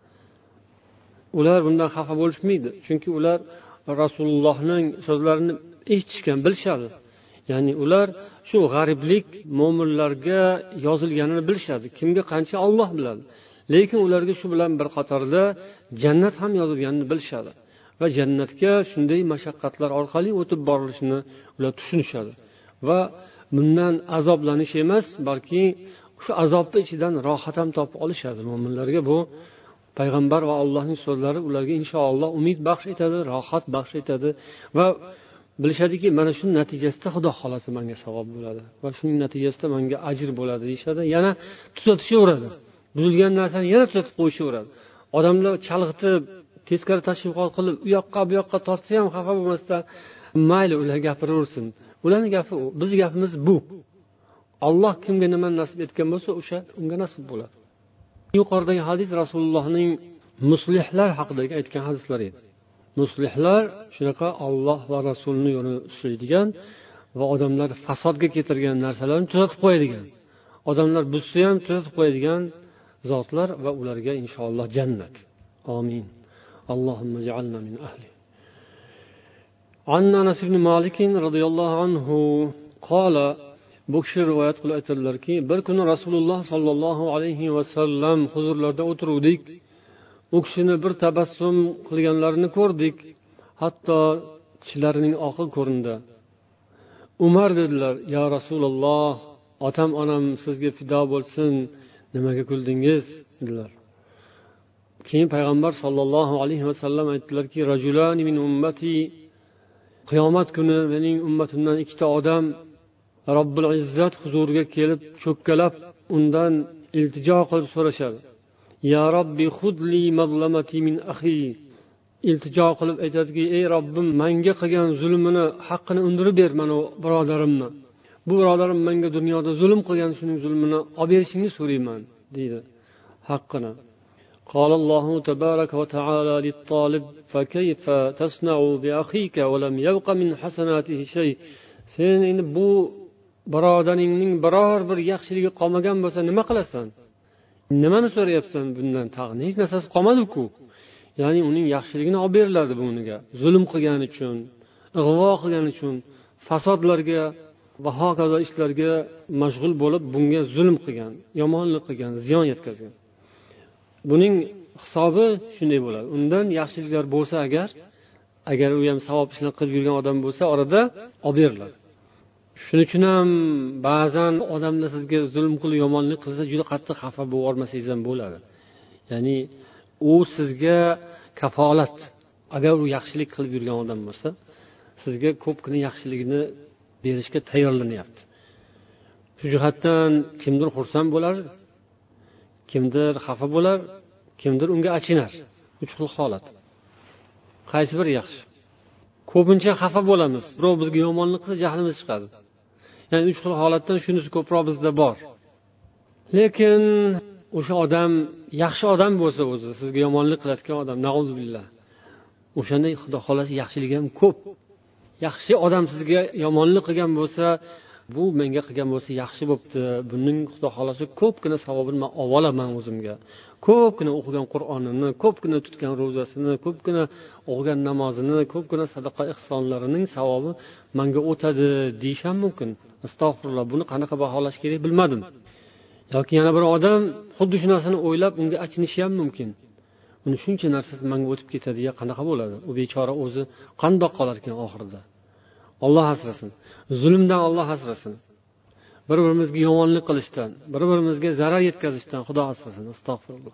Ular bundan xafa bo'lishmaydi, chunki ular Rasulullohning so'zlarini eshitishgan, bilishadi. Ya'ni ular shu g'ariblik mo'minlarga yozilganini bilishadi. Kimga qancha Alloh biladi. Lekin ularga shu bilan bir qatorda jannat ham yozilganini bilishadi. Va jannatga shunday mashaqqatlar orqali o'tib borilishini ular tushunishadi. Va bundan azoblanish emas, balki shu azobning ichidan rohat ham topib olishadi. Mo'minlarga bu payg'ambar va Allohning so'zlari ularga inshaalloh umid baxsh etadi, rohat baxsh etadi va bilishadiki, mana shu natijasida Xudo xolasa menga savob bo'ladi va shuning natijasida menga ajr bo'ladi deyshadi. Yana tuzatishaveradi. Buzilgan narsani yana tuzatib qo'yishaveradi. Odamlar chalg'itib, teskari tashviqot qilib, u yoqqa bu yoqqa tortsa ham xafa bo'lmasdan, mayli ular gapiraversin. Ularning gapi, biz gapimiz bu. Alloh kimga nima nasib etgan bo'lsa, o'sha unga nasib bo'ladi. Yuqoridagi hadis Rasulullohning muslihlar haqidagi aytgan hadislari edi. muslihlar shunaqa Alloh va Rasulning yo'lini ushlaydigan va odamlar fasodga keltirgan narsalarni tuzatib qo'yadigan, odamlar buzsa ham tuzatib qo'yadigan zotlar va ularga inshaalloh jannat. Amin. Allohumma ja'alna min ahli. An Anas ibn Malik radhiyallohu anhu qala, bu kishi rivoyat qilib aytadilarki, bir kuni Rasululloh sallallohu alayhi va sallam huzurlarida o'tiruvdik. U kishini bir tabassum qilganlarini ko'rdik, hatto tishlarining oqi ko'rindi. Umar dedilar: "Ya Rasululloh, otam onam sizga fido bo'lsin, nimaga kuldingiz?" dedilar. Keyin payg'ambar sallallohu alayhi va sallam aytdilarki: "Rajulani min ummati, qiyomat kuni mening ummatimdan ikkita odam Robbul Izzat huzuriga kelib cho'kkalab undan iltijo qilib so'rashadi. Ya Robbi khudli mazlamati min akhi." Iltijo qilib aytadiki: "Ey Robbim, menga qilgan zulmini, haqqini undirib ber mana birodarimni. Bu birodarim menga dunyoda zulm qilgan, shuning zulmini olib berishingni so'rayman" deydi. Haqqini. قال الله تبارك وتعالى للطالب فكيف تصنع بأخيك ولم يبق من حسناته شيء. Sen endi bu birodaringning biror bir yaxshiligi qolmagan bo'lsa nima qilasan? Nimani so'rayapsan bundan? Tag'in hech narsasi qolmadi-ku. Ya'ni uning yaxshiligini olib beriladi bunga. Zulm qilgani uchun, ig'vo qilgani uchun, fasodlarga va hokazo ishlarga mashg'ul bo'lib bunga zulm qilgan, yomonlik qilgan, ziyon yetkazgan. Buning hisobi shunday bo'ladi. Undan yaxshiliklar bo'lsa agar, agar u ham savob ishlar qilib yurgan odam bo'lsa, orada olib beriladi. Shuning uchun ham ba'zan odamlar sizga zulm qilib yomonlik qilsa, juda qattiq xafa bo'lib olmasangiz ham bo'ladi. Ya'ni u sizga kafolat. Agar u yaxshilik qilib yurgan odam bo'lsa, sizga ko'pgina yaxshiligini berishga tayyorlanyapti. Shu jihatdan kimdir xursand bo'lar, kimdir xafa bo'lar, kimdir unga achinar. Uch xil holat. Qaysi biri yaxshi? Ko'pincha xafa bo'lamiz. Birov bizga yomonlik qilsa, jahlimiz chiqadi. Ya'ni uch xil holatdan shunisi ko'proq bizda bor. Lekin o'sha odam yaxshi odam bo'lsa, o'zi sizga yomonlik qilayotgan odam, na'uzubillah. O'shanday Xudo xolasi yaxshiligi ham ko'p. Yaxshi odam sizga yomonlik qilgan bo'lsa, bu menga qilgan bo'lsa yaxshi bo'pti. Buning Xudo xolasi ko'pgina savobini men olaman o'zimga. Ko'pgina o'qigan Qur'onini, ko'pgina tutgan ro'zasini, ko'pgina o'qigan namozini, ko'pgina sadaqa ihsonlarining savobi menga o'tadi deyish ham mumkin. Astag'firulloh, buni qanaqa baholash kerak bilmadim. Yoki yana bir odam xuddi shu narsani o'ylab unga achinishi ham mumkin. Uni shuncha narsasi menga o'tib ketadi, ya qanaqa bo'ladi? U bechora o'zi qandoq qolar ekan oxirida? Alloh asrasin. Zulmdan Alloh asrasin. Bir-birimizga yomonlik qilishdan, bir-birimizga zarar yetkazishdan Xudo asrasin. Astag'firulloh.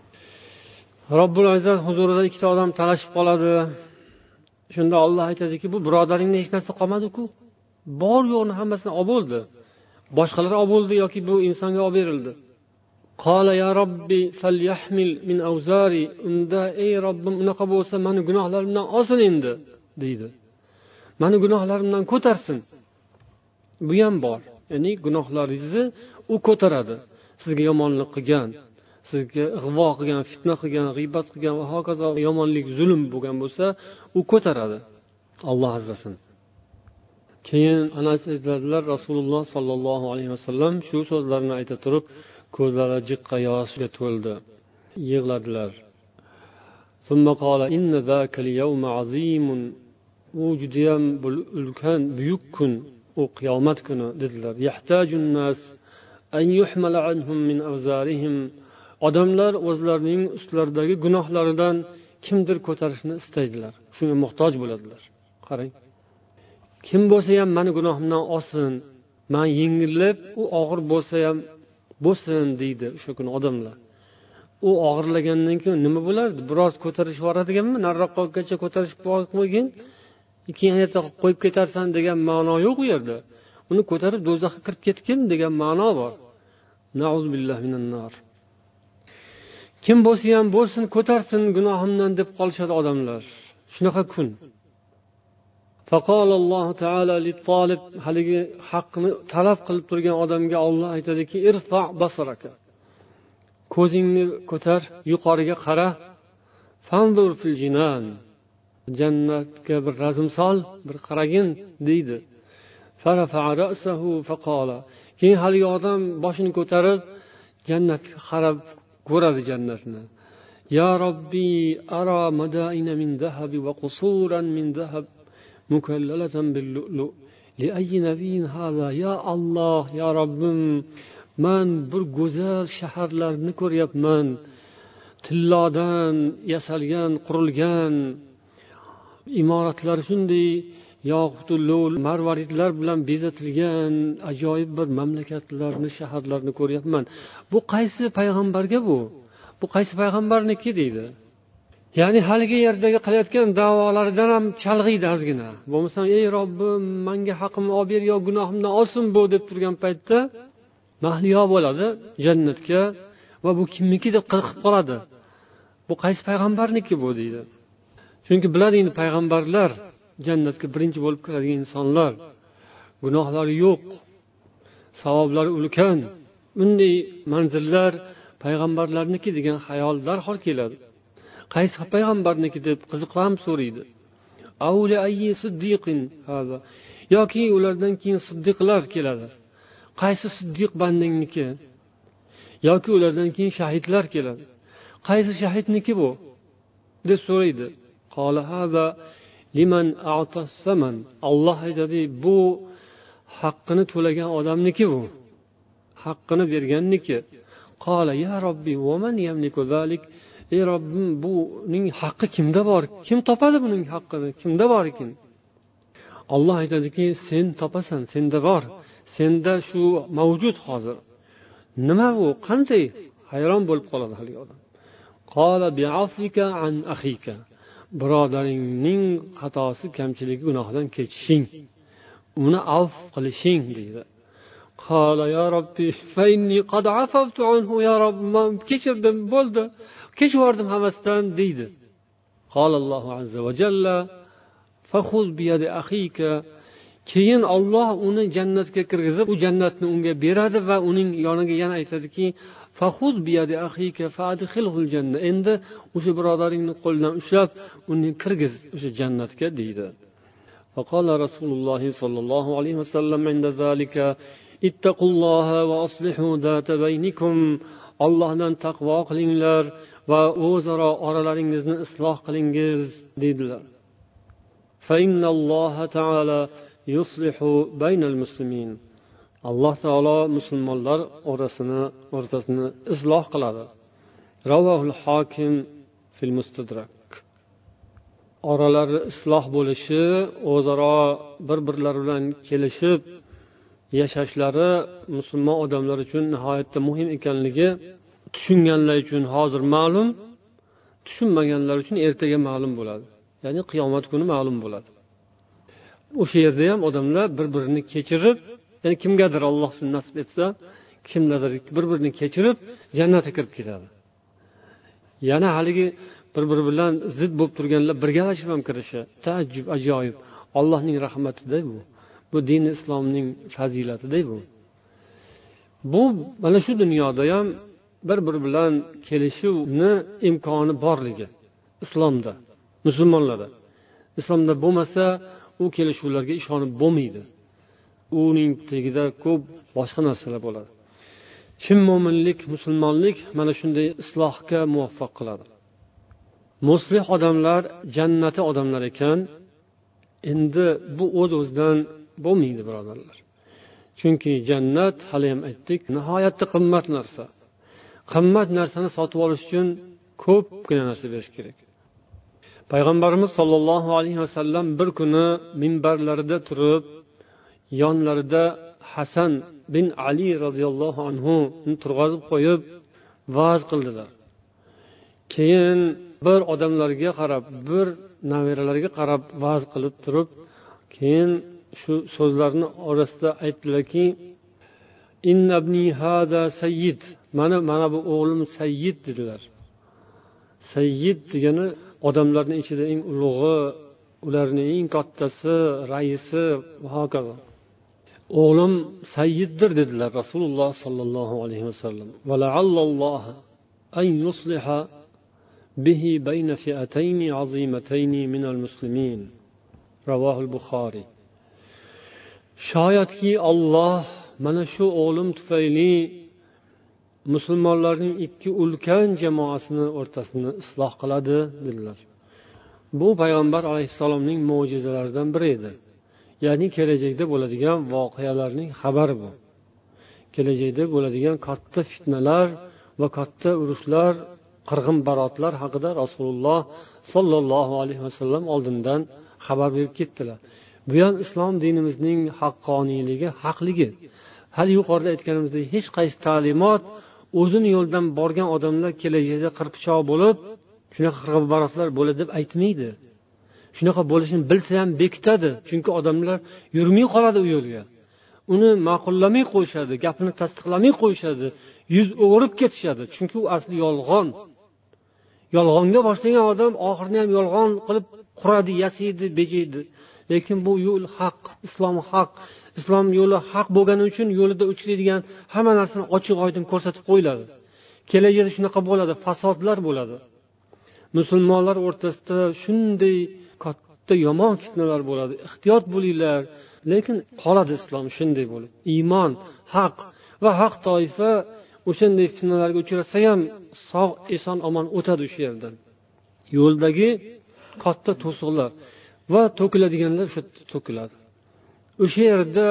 Robbul Izzat huzurida ikkita odam talashib qoladi. Shunda Alloh aytadiki, bu birodaringda hech narsa qolmadi-ku. Bor yo'qni hammasini olib bo'ldi. Boshqalar olib bo'ldi yoki bu insonga olib berildi. Qala ya Robbi falyahmil min awzari. Unda ey Robbim, unaqa bo'lsa meni gunohlarimdan olsin endi, deydi. Meni gunohlarimdan ko'tarsin. Bu ham bor. Ya'ni gunohlaringizni u ko'taradi. Sizga yomonlik qilgan, sizga ig'vo qilgan, fitna qilgan, g'iybat qilgan va hokazo yomonlik, zulm bo'lgan bo'lsa, u ko'taradi. Alloh azzasin. Keyin Anas aytadilar, Rasululloh sallallohu alayhi vasallam shu so'zlarni ayta turib, ko'zlari jiqqa yoshga to'ldi. Yig'ladilar. Summa qala inna zaka al-yawma azimun. U judayam ulkan, buyuk kun, u qiyomat kuni dedilar. Yahtajun nas an yuhmala anhum min awzarihim. Odamlar o'zlarining ustlaridagi gunohlaridan kimdir ko'tarishni istaydilar. Shunga muhtoj bo'ladilar. Qarang. Kim bo'lsa ham meni gunohimdan olsin, men yengillab, u og'ir bo'lsa ham bo'lsin deydi o'sha kuni odamlar. U og'irlagandan keyin nima bo'lardi? Biroz ko'tarishib boradiganmi? Nariroqqacha ko'tarishib qo'ygin, keyin yerda qo'yib ketarsan degan ma'no yo'q u yerda. Uni ko'tarib do'zaxga kirib ketgin degan ma'no bor. Na'uzubillahi minan nar. Kim bo'lsa ham bo'lsin, ko'tarsin gunohimdan deb qolishadi odamlar. Shunaqa kun. Faqalallohu taala lit-talib, haligi haqqini talab qilib turgan odamga Alloh aytadiki, irfa basaraka. Ko'zingni ko'tar, yuqoriga qara. Fanzur fil jinan. jannatga bir razm sol, bir qaragin deydi. Keyin haligi odam boshini ko'tarib jannatga qarab ko'radi jannatni. Ya Robbi ara madaina min zahab va qusuran min zahab mukallalatan bil lu'lu li ayyi nabiyyin hada. Ya Alloh, ya Robbim, men bir go'zal shaharlarni ko'ryapman. Tillodan yasalgan, qurilgan imoratlar shunday yoqutul lo'l marvaridlar bilan bezatilgan ajoyib bir mamlakatlarni, shaharlarni ko'ryapman. Bu qaysi payg'ambarga bu? Bu qaysi payg'ambarniki deydi. Ya'ni haligi yerdagi qilayotgan da'volaridan ham chalg'iydi ozgina. Bo'lmasam, ey Robbim, menga haqimni olib ber, yo gunohimdan olsin bu deb turgan paytda mahliyo bo'ladi jannatga va bu kimniki deb qiziqib qoladi. Bu qaysi payg'ambarniki bu deydi. Chunki biladi endi payg'ambarlar jannatga birinchi bo'lib kiradigan insonlar, gunohlari yo'q, savoblari ulkan. Bunday manzillar payg'ambarlarniki degan xayol darhol keladi. Qaysi payg'ambarniki deb qiziqib so'raydi. Avli ayyi siddiqin hada. Yoki ulardan keyin siddiqlar keladi. Qaysi siddiq bandingniki? Yoki ulardan keyin shahidlar keladi. Qaysi shahidniki bu? deb so'raydi. Qala hada liman a'tasaman. Alloh aytadi, bu haqqini to'lagan odamniki bu. Haqqini berganniki. Qala ya Robbi va man yamliku zalik. Ey Robbim, buning haqqi kimda bor? Kim topadi buning haqqini? Kimda bor ekan? Alloh aytadiki, sen topasan, senda bor. Senda shu mavjud hozir. Nima bu? Qanday? Hayron bo'lib qoladi hali odam. Qala bi'afika an akhika. Birodaringning xatosi, kamchiligi, gunohidan kechishing, uni afv qilishing deydi. Qala ya Robbi fa inni qad afawtu anhu ya Robbim, kechirdim, bo'ldi, kechirdim hamasdan deydi. Qala Allohu azza va jalla fakhuz bi yadi akhika. Keyin Alloh uni jannatga kirgizib, u jannatni unga beradi va uning yoniga yana aytadiki, fakhuz bi yadi akhika fa'adkhilhul janna. Endi o'sha birodaringni qo'lidan ushlab, uni kirgiz o'sha jannatga deydi. Faqala Rasululloh sallallohu alayhi vasallam inda zalika ittaqulloha va aslihu zata baynikum. Allohdan taqvo qilinglar va o'zaro oralaringizni isloh qilingiz dedilar. Fa innalloha ta'ala yuslihu baynal muslimin. Alloh taolo musulmonlar orasini o'rtasini isloh qiladi. Ravahul Hokim fil Mustadrak. Oralari isloh bo'lishi, o'zaro bir-birlari bilan kelishib yashashlari musulmon odamlar uchun nihoyatda muhim ekanligi tushunganlar uchun hozir ma'lum, tushunmaganlar uchun ertaga ma'lum bo'ladi. Ya'ni qiyomat kuni ma'lum bo'ladi. O'sha yerda ham odamlar bir-birini kechirib, ya'ni kimgadir Alloh shuni nasib etsa, kimlardir bir-birini kechirib jannatga kirib ketadi. Yana haligi bir-biri bilan zid bo'lib turganlar birgalashib ham kirishi taajjub, ajoyib. Allohning rahmatida bu. Bu din islomning fazilatidir bu. Bu mana shu dunyoda ham bir-biri bilan kelishuvni imkoni borligi islomda, musulmonlarda. Islomda bo'lmasa, u kelishuvlarga ishonib bo'lmaydi. Uning tagida ko'p boshqa narsalar bo'ladi. Kim mo'minlik, musulmonlik mana shunday islohga muvaffaq qiladi. Muslih odamlar jannati odamlar ekan. Endi bu o'z-o'zidan bo'lmaydi, birodarlar. Chunki jannat, hali ham aytdik, nihoyatda qimmat narsa. Qimmat narsani sotib olish uchun ko'pgina narsa berish kerak. Payg'ambarimiz sollallohu alayhi vasallam bir kuni minbarlarida turib, yonlarida Hasan bin Ali radhiyallohu anhu ni turg'azib qo'yib va'z qildilar. Keyin bir odamlarga qarab, bir naviralarga qarab va'z qilib turib, keyin shu so'zlarni orasida aytdilarki, inna ibni hada sayyid. Mana mana bu o'g'lim sayyid dedilar. Sayyid degani odamlarning ichida eng ulug'i, ularning eng kattasi, raisi va hokazo. O'g'lim sayyiddir dedilar Rasululloh sallallohu alayhi vasallam. Va la'allalloh an yusliha bihi bayna fi'atayn 'azimatayn min al-muslimin. Ravohul Buxoriy. Shoyatki Alloh mana shu o'lim tufayli musulmonlarning ikki ulkan jamoasini o'rtasini isloh qiladi dedilar. Bu payg'ambar alayhissalomning mo'jizalaridan biri edi. Ya'ni kelajakda bo'ladigan voqealarning xabari bu. Kelajakda bo'ladigan katta fitnalar va katta urushlar, qirg'in barotlar haqida Rasululloh sollallohu alayhi vasallam oldindan xabar berib ketdilar. Bu ham islom dinimizning haqqoniyligi, haqligi. Hali yuqorida aytganimizdek, hech qaysi ta'limot o'zini yo'ldan borgan odamlar kelajakda qirpichoq bo'lib, shunaqa qirg'in barotlar bo'ladi deb aytmaydi. Shunaqa bo'lishini bilsa ham bekitadi, chunki odamlar yurmay qoladi u yo'lga. Uni ma'qullamay qo'yishadi, gapini tasdiqlamay qo'yishadi, yuz o'girib ketishadi, chunki u asli yolg'on. Yolg'onga boshlagan odam oxirini ham yolg'on qilib quradi, yasaydi, bejaydi. Lekin bu yo'l haq, islom haq. Islom yo'li haq bo'lgani uchun yo'lida uchlaydigan hamma narsani ochiq-oydin ko'rsatib qo'yiladi. Kelajakda shunaqa bo'ladi, fasodlar bo'ladi. Musulmonlar o'rtasida shunday katta yomon fitnalar bo'ladi. Ehtiyot bo'linglar. Lekin qoladi islom shunday bo'lib. Iymon, haq va haq toifa o'shanday fitnalarga uchrasa ham sog' eson omon o'tadi o'sha yerdan. Yo'ldagi katta to'siqlar va to'kiladiganlar o'sha to'kiladi. O'sha yerda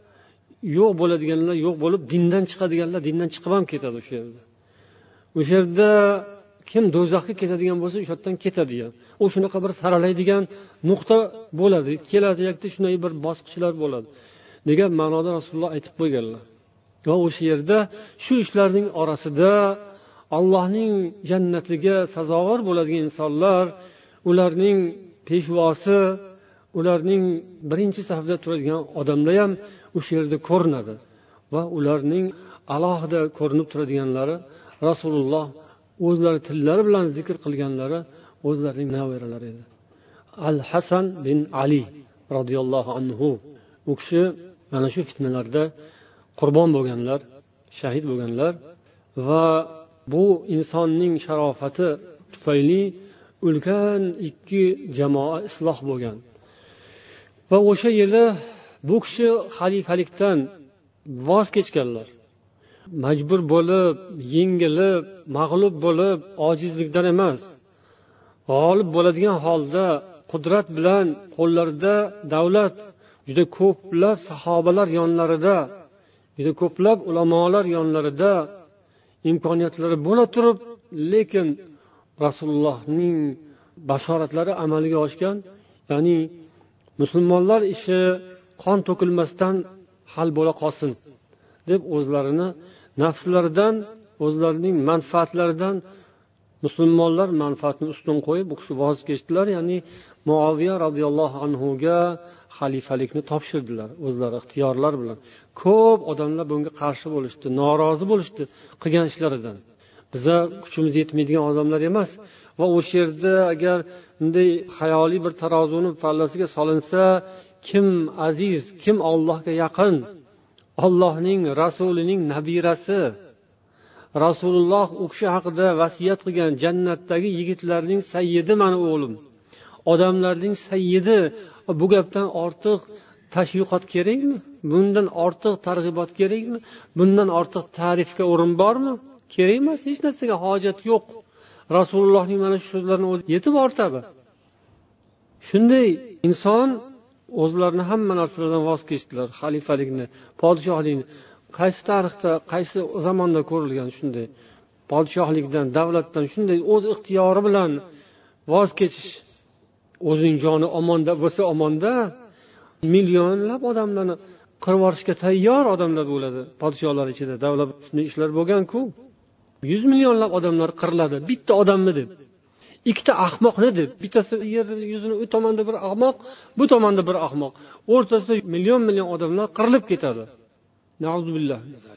yo'q bo'ladiganlar yo'q bo'lib, dindan chiqadiganlar dindan chiqib ham ketadi o'sha yerda. O'sha yerda kim do'zaxga ketadigan bo'lsa, o'sha yerdan ketadi ham. U shunaqa bir saralaydigan nuqta bo'ladi. Kelajakda shunday bir bosqichlar bo'ladi degan ma'noda Rasululloh aytib qo'yganlar. Va o'sha yerda shu ishlarning orasida Allohning jannatiga sazovor bo'ladigan insonlar, ularning peshvosi, ularning birinchi safda turadigan odamlar ham o'sha yerda ko'rinadi. Va ularning alohida ko'rinib turadiganlari Rasululloh o'zlari tillari bilan zikr qilganlari o'zlarining naviralari edi. Al-Hasan bin Ali radhiyallohu anhu. U kishi mana shu fitnalarda qurbon bo'lganlar, shahid bo'lganlar va bu insonning sharofati tufayli ulkan ikki jamoa isloh bo'lgan. Va o'sha yili bu kishi xalifalikdan voz kechganlar. Majbur bo'lib, yengilib, mag'lub bo'lib, ojizlikdan emas, g'olib bo'ladigan holda qudrat bilan qo'llarida davlat, juda ko'plab sahobalar yonlarida, juda ko'plab ulamolar yonlarida imkoniyatlari bo'la turib, lekin Rasulullohning bashoratlari amalga oshgan, ya'ni musulmonlar ishi qon to'kilmasdan hal bo'la qolsin deb o'zlarini nafslaridan, o'zlarining manfaatlaridan musulmonlar manfaatini ustun qo'yib bu kishi voz kechdilar, ya'ni Muaviya radhiyallohu anhuga xalifalikni topshirdilar o'zlari ixtiyorlar bilan. Ko'p odamlar bunga qarshi bo'lishdi, norozi bo'lishdi qilgan ishlaridan. Biza kuchimiz yetmaydigan odamlar emas va o'sha yerda agar bunday xayoliy bir tarozuni pallasiga solinsa, kim aziz, kim Allohga yaqin, Allohning rasulining nabirasi, Rasululloh u kishi haqida vasiyat qilgan jannatdagi yigitlarning sayyidi mani o'g'lim, odamlarning sayyidi. Bu gapdan ortiq tashviqot kerakmi? Bundan ortiq targ'ibot kerakmi? Bundan ortiq ta'rifga o'rin bormi? Kerak emas, hech narsaga hojat yo'q. Rasulullohning mana shu so'zlarini o'zi yetib ortadi. Shunday inson o'zlarini hamma narsalardan voz kechdilar, xalifalikni, podshohlikni. Qaysi tarixda, qaysi zamonda ko'rilgan shunday podshohlikdan, davlatdan shunday o'z ixtiyori bilan voz kechish? O'zining joni omonda bo'lsa omonda, millionlab odamlarni qirib yuborishga tayyor odamlar bo'ladi podshohlar ichida. Davlat shunday ishlar bo'lgan-ku. yuz millionlab odamlar qiriladi bitta odamni deb. Ikkita ahmoqni deb. Bittasi yer yuzini u tomonda bir ahmoq, bu tomonda bir ahmoq. O'rtasida million million odamlar qirilib ketadi. Na'uzubillah.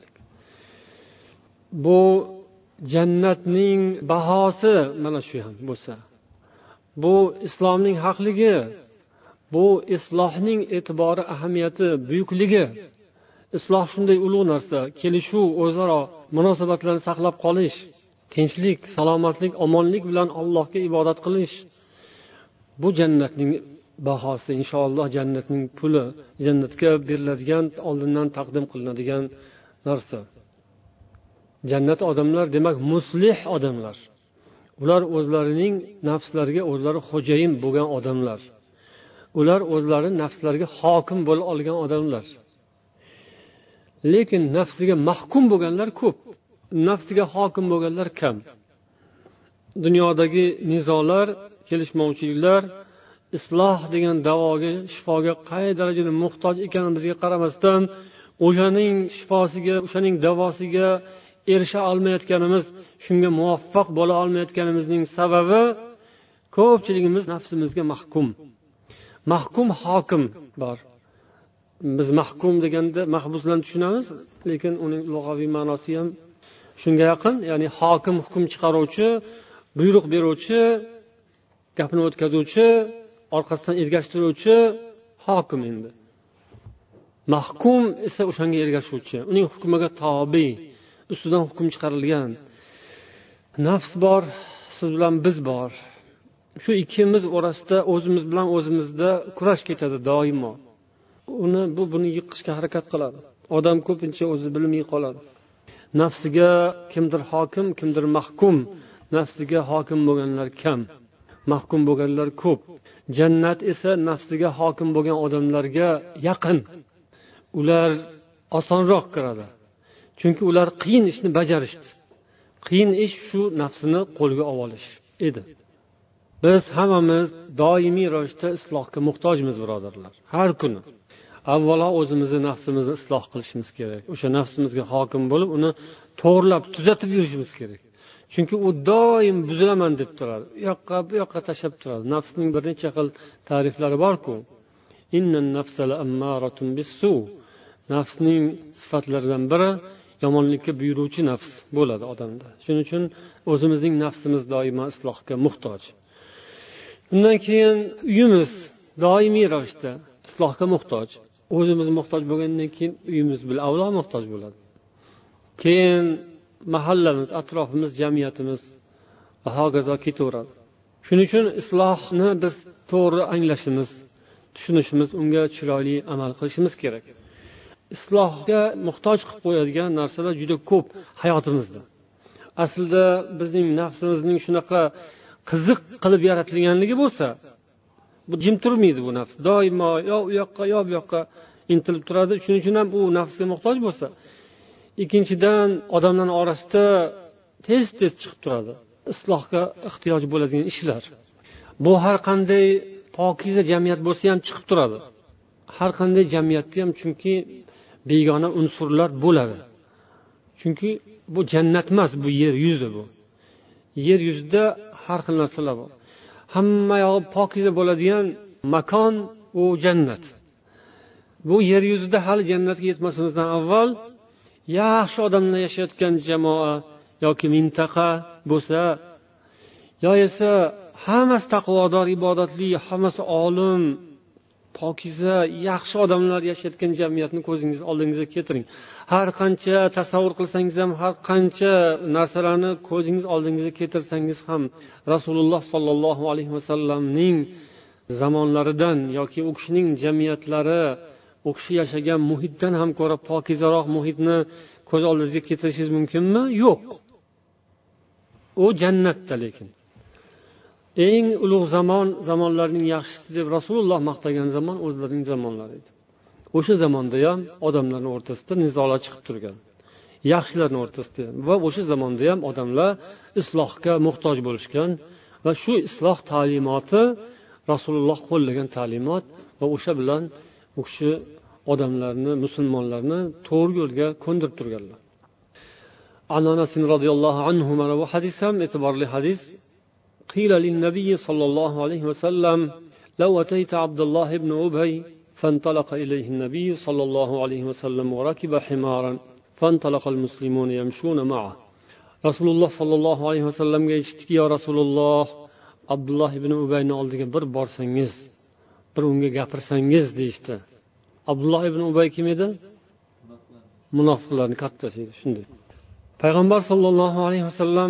Bu jannatning bahosi mana shu ham bo'lsa. Bu islomning haqligi, bu islohning e'tibori, ahamiyati, buyukligi. Isloh shunday ulug' narsa, kelishuv, o'zaro munosabatlarni saqlab qolish, tinchlik, salomatlik, omonlik bilan Allohga ibodat qilish, bu jannatning bahosi, inshaalloh jannatning puli, jannatga beriladigan, oldindan taqdim qilinadigan narsa. Jannat odamlar demak muslih odamlar. Ular o'zlarining nafslariga o'zlari xo'jayin bo'lgan odamlar. Ular o'zlari nafslariga hokim bo'la olgan odamlar. Lekin nafsiga mahkum bo'lganlar ko'p, nafsiga hokim bo'lganlar kam. Dunyodagi nizolar, kelishmovchiliklar, isloh degan davoga, shifoga qay darajada muhtoj ekanimizga qaramasdan, o'shaning shifosiga, o'shaning davosiga erisha olmayotganimiz, shunga muvaffaq bo'la olmayotganimizning sababi ko'pchiligimiz nafsimizga mahkum. Mahkum hokim bor. Biz mahkum deganda mahbuslarni tushunamiz, lekin uning lug'aviy ma'nosi ham shunga yaqin, ya'ni hokim, hukm chiqaruvchi, buyruq beruvchi, gapni o'tkazuvchi, orqasidan ergashtiruvchi hokim endi. Mahkum esa o'shanga ergashuvchi, uning hukmiga tobe, ustidan hukm chiqarilgan. Nafs bor, siz bilan biz bor. Shu ikkimiz orasida o'zimiz bilan o'zimizda kurash ketadi doimo. Uni bu buni yiqishga harakat qiladi. Odam ko'pincha o'zi bilmay qoladi. Nafsiga kimdir hokim, kimdir mahkum. Nafsiga hokim bo'lganlar kam, mahkum bo'lganlar ko'p. Jannat esa nafsiga hokim bo'lgan odamlarga yaqin. Ular osonroq kiradi. Chunki ular qiyin ishni bajarishdi. Qiyin ish shu nafsini qo'lga olish edi. Biz hammamiz doimiy ravishda islohga muhtojmiz, birodarlar. Har kuni. Avvalo o'zimizni nafsimizni isloh qilishimiz kerak. O'sha nafsimizga hokim bo'lib, uni to'g'rilab, tuzatib yurishimiz kerak. Chunki u doim buzilaman deb turadi. U yoqqa, bu yoqqa tashab turadi. Nafsning bir necha xil ta'riflari bor-ku. Innan nafsala ammaratun bis-su. Nafsning sifatlaridan biri yomonlikka buyuruvchi nafs bo'ladi odamda. Shuning uchun o'zimizning nafsimiz doimo islohga muhtoj. Undan keyin uyimiz doimiy ravishda islohga muhtoj. O'zimiz muhtoj bo'lgandan keyin uyimiz bil avlo muhtoj bo'ladi. Keyin mahallamiz, atrofimiz, jamiyatimiz va hokazo ketaveradi. Shuning uchun islohni biz to'g'ri anglashimiz, tushunishimiz, unga chiroyli amal qilishimiz kerak. Islohga muhtoj qilib qo'yadigan narsalar juda ko'p hayotimizda. Aslida bizning nafsimizning shunaqa qiziq qilib yaratilganligi bo'lsa, bu jim turmaydi bu nafs. Doimo yo u yoqqa, yo bu yoqqa intilib turadi. Shuning uchun ham u nafsga muhtoj bo'lsa, ikkinchidan odamlar orasida tez-tez chiqib turadi. Islohga ehtiyoj bo'ladigan ishlar. Bu har qanday pokiza jamiyat bo'lsa ham chiqib turadi. Har qanday jamiyatda ham, chunki begona unsurlar bo'ladi. Chunki bu jannat emas, bu yer yuzi bu. Yer yuzida har xil narsalar bor. Hamma yog'i pokiza bo'ladigan makon u jannat. Bu yer yuzida hali jannatga yetmasimizdan avval yaxshi odamlar yashayotgan jamoa yoki mintaqa bo'lsa, yo esa hammasi taqvodor, ibodatli, hammasi olim, pokiza, yaxshi odamlar yashayotgan jamiyatni ko'zingiz oldingizga keltiring. Har qancha tasavvur qilsangiz ham, har qancha narsalarni ko'zingiz oldingizga keltirsangiz ham, Rasululloh sollallohu alayhi vasallamning zamonlaridan yoki u kishining jamiyatlari, u kishi yashagan muhitdan ham ko'ra pokizaroq muhitni ko'z oldingizga keltirishingiz mumkinmi? Yo'q. U jannatda. Lekin eng ulug' zamon, zamonlarning yaxshisi deb Rasululloh maqtagan zamon o'zlarining zamonlari edi. O'sha zamonda ham odamlarning o'rtasida nizolar chiqib turgan. Yaxshilarning o'rtasida ham va o'sha zamonda ham odamlar islohga muhtoj bo'lishgan va shu isloh ta'limoti Rasululloh qo'llagan ta'limot va o'sha bilan u kishi odamlarni, musulmonlarni to'g'ri yo'lga ko'ndirib turganlar. Anas radhiyallohu anhu mana bu hadis ham e'tiborli hadis. قيل للنبي صلى الله عليه وسلم لو أتيت عبد الله بن أبي فانطلق إليه النبي صلى الله عليه وسلم وركب حمارا فانطلق المسلمون يمشون معه. رسول الله صلى الله عليه وسلم aytdiki, ya Rasululloh, Abdullah ibn Ubayni oldiga bir borsangiz, bir unga gapirsangiz deydi. Abdullah ibn Ubay kim edi? Munofiqlarning kattasi edi, shunday. Payg'ambar sollallohu alayhi vasallam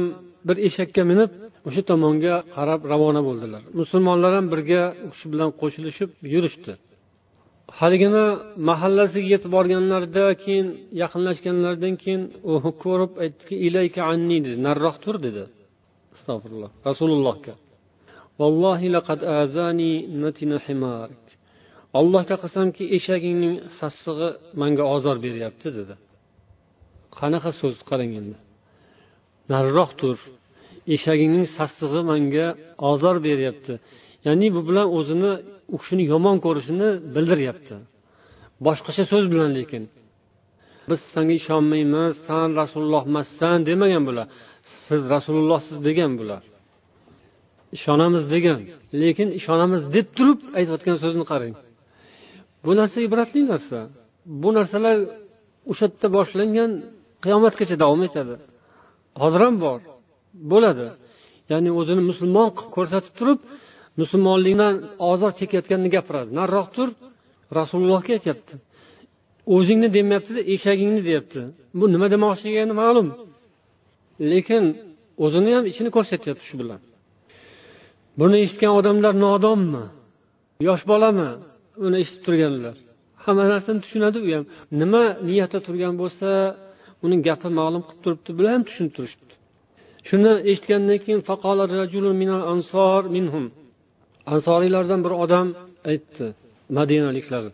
bir eshakka minib o'sha tomonga qarab ravona bo'ldilar. Musulmonlar ham birga u kishi bilan qo'shilishib yurishdi. Haligini mahallasiga yetib borganlarida, keyin yaqinlashganlaridan keyin u ko'rib aytdiki, ilayka anni dedi, nariroq tur dedi. Astag'firulloh. Rasulullohga. Vallohi laqad azani natina himarik. Allohga qasamki, eshagingning sassig'i menga ozor beryapti dedi. Qanaqa so'z, qarang endi. Nariroq tur. Eshagingning sassig'i menga ozor beryapti. Ya'ni bu bilan o'zini u kishini yomon ko'rishini bildiryapti. Boshqacha so'z bilan, lekin biz senga ishonmaymiz, sen Rasululloh emassan demagan bular. Siz Rasulullohsiz degan bular. Ishonamiz degan, lekin ishonamiz deb turib aytayotgan so'zni qarang. Bu narsa ibratli narsa. Bu narsalar o'sha yerda boshlangan qiyomatgacha davom etadi. Hozir ham bor, bo'ladi. Ya'ni o'zini musulmon qilib ko'rsatib turib, musulmonlikdan ozor chekayotganini gapiradi. Nariroq tur, Rasulullohga aytayapti. O'zingni demayapti-da, eshagingni deyapti. Bu nima demoqchigani ma'lum. Lekin o'zini ham ichini ko'rsatyapti shu bilan. Buni eshitgan odamlar nodonmi? Yosh bolami? Uni eshitib turganlar. Hamma narsani tushunadi u ham. Nima niyatda turgan bo'lsa, uning gapi ma'lum qilib turibdi, bular ham tushunib turishdi. Shuni eshitgandan keyin faqala rajulun minal ansor minhum. Ansoriylardan bir odam aytdi, Madinaliklar.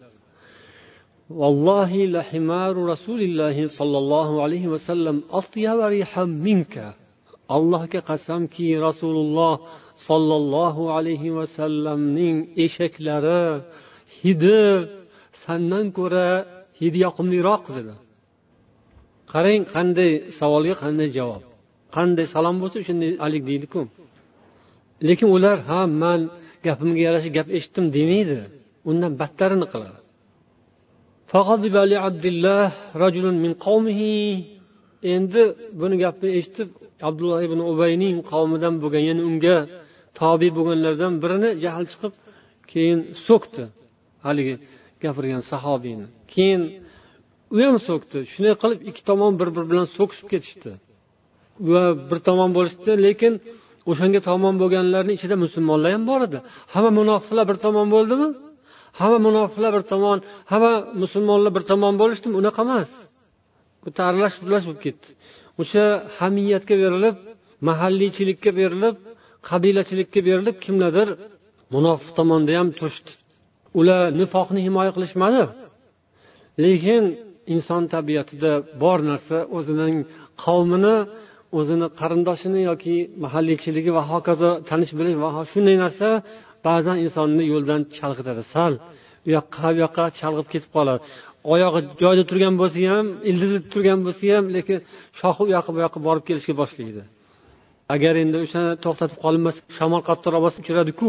Vallohi la himaru Rasulilloh sallallohu alayhi va sallam atyaba riham minka. Allohga qasamki, Rasululloh sallallohu alayhi va sallamning eshaklari hidi sandan ko'ra hidi yoqimliroq dedi. Qarang, qanday savolga qanday javob. Qanday salom bo'lsa shunday alik deydi-ku. Lekin ular ha men gapimga yarasha gap eshitdim demaydi. Undan battarini qiladi. Faqadiba li Abdullah rajulun min qawmihi. Endi buni gapni eshitib Abdullah ibn Ubayning qavmidan bo'lgan, ya'ni unga tobi bo'lganlardan birini jahl chiqib, keyin so'kdi haligi gapirgan sahobiyni. Keyin u ham so'kdi. Shunday qilib ikki tomon bir-bir bilan so'kishib ketishdi. Va bir tomon bo'lishdi, lekin o'shanga tomon bo'lganlarning ichida musulmonlar ham bor edi. Hamma munofiqlar bir tomon bo'ldimi? Hamma munofiqlar bir tomon, hamma musulmonlar bir tomon bo'lishdimi? Unaqa emas. Bu tarlash bulash bo'lib ketdi. O'sha hamiyatga berilib, mahalliychilikka berilib, qabilachilikka berilib kimlardir munofiq tomonda ham turishdi. Ular nifoqni himoya qilishmadi. Lekin inson tabiatida bor narsa o'zining qavmini, o'zini qarindoshini yoki mahalliychiligi va hokazo tanish bilish va shunday narsa ba'zan insonni yo'ldan chalg'itadi. Sal u yoqqa bu yoqqa chalg'ib ketib qoladi. Oyog'i joyida turgan bo'lsa ham, ildizi turgan bo'lsa ham, lekin shoxi u yoqqa bu yoqqa borib kelishga boshlaydi. Agar endi o'sha to'xtatib qolinmasa, shamol qattiqroq bosib kiradi-ku.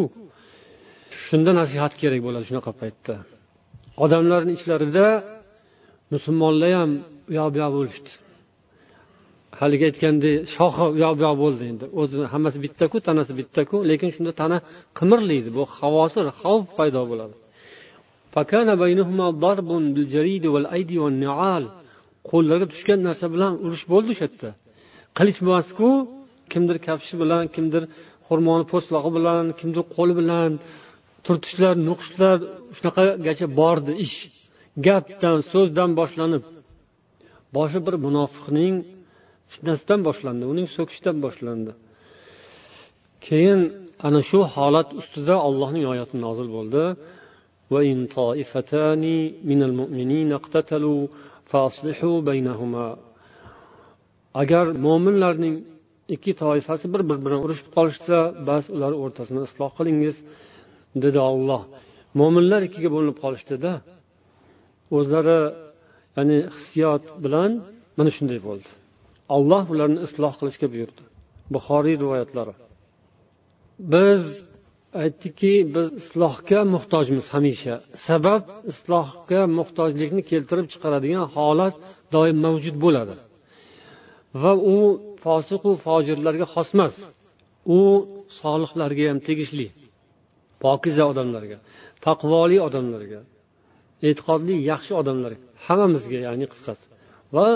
Shunda nasihat kerak bo'ladi shunaqa paytda. Odamlarning ichlarida musulmonlar ham u yoq bu yoq bo'lishdi. Haliga aytgandek, shoxi u yoq bu yoq bo'ldi endi. O'zi hammasi bitta-ku, tanasi bitta-ku, lekin shunda tana qimirlaydi. Bu xavotir, xavf paydo bo'ladi. Fakana baynahuma darbun bil jarid wal aydi wan ni'al. Qo'llarga tushgan narsa bilan urush bo'ldi o'sha yerda. Qilich emas-ku, kimdir kapshi bilan, kimdir xurmoni po'stlog'i bilan, kimdir qo'li bilan turtishlar, nuqishlar shunaqagacha bordi ish. Gapdan, so'zdan boshlanib, boshi bir munofiqning fitnasidan boshlandi, uning so'kishidan boshlandi. Keyin ana shu holat ustida Allohning oyati nozil bo'ldi. Va in toifatani minal mu'minina iqtatalu faslihu baynahuma. Agar mu'minlarning ikki toifasi bir-bir bilan urushib qolishsa, bas ular o'rtasini isloh qilingiz, dedi Alloh. Mu'minlar ikkiga bo'linib qolishdi-da. O'zlari, ya'ni hissiyot bilan mana shunday bo'ldi. Alloh ularni isloh qilishga buyurdi. Buxoriy rivoyatlari. Biz aytdikki, biz islohga muhtojmiz hamisha. Sabab islohga muhtojlikni keltirib chiqaradigan holat doim mavjud bo'ladi. Va u fosiq va fojirlarga xos emas. U solihlarga ham tegishli. Pokiza odamlarga, taqvoli odamlarga, e'tiqodli yaxshi odamlarga, hammamizga, ya'ni qisqasi. Va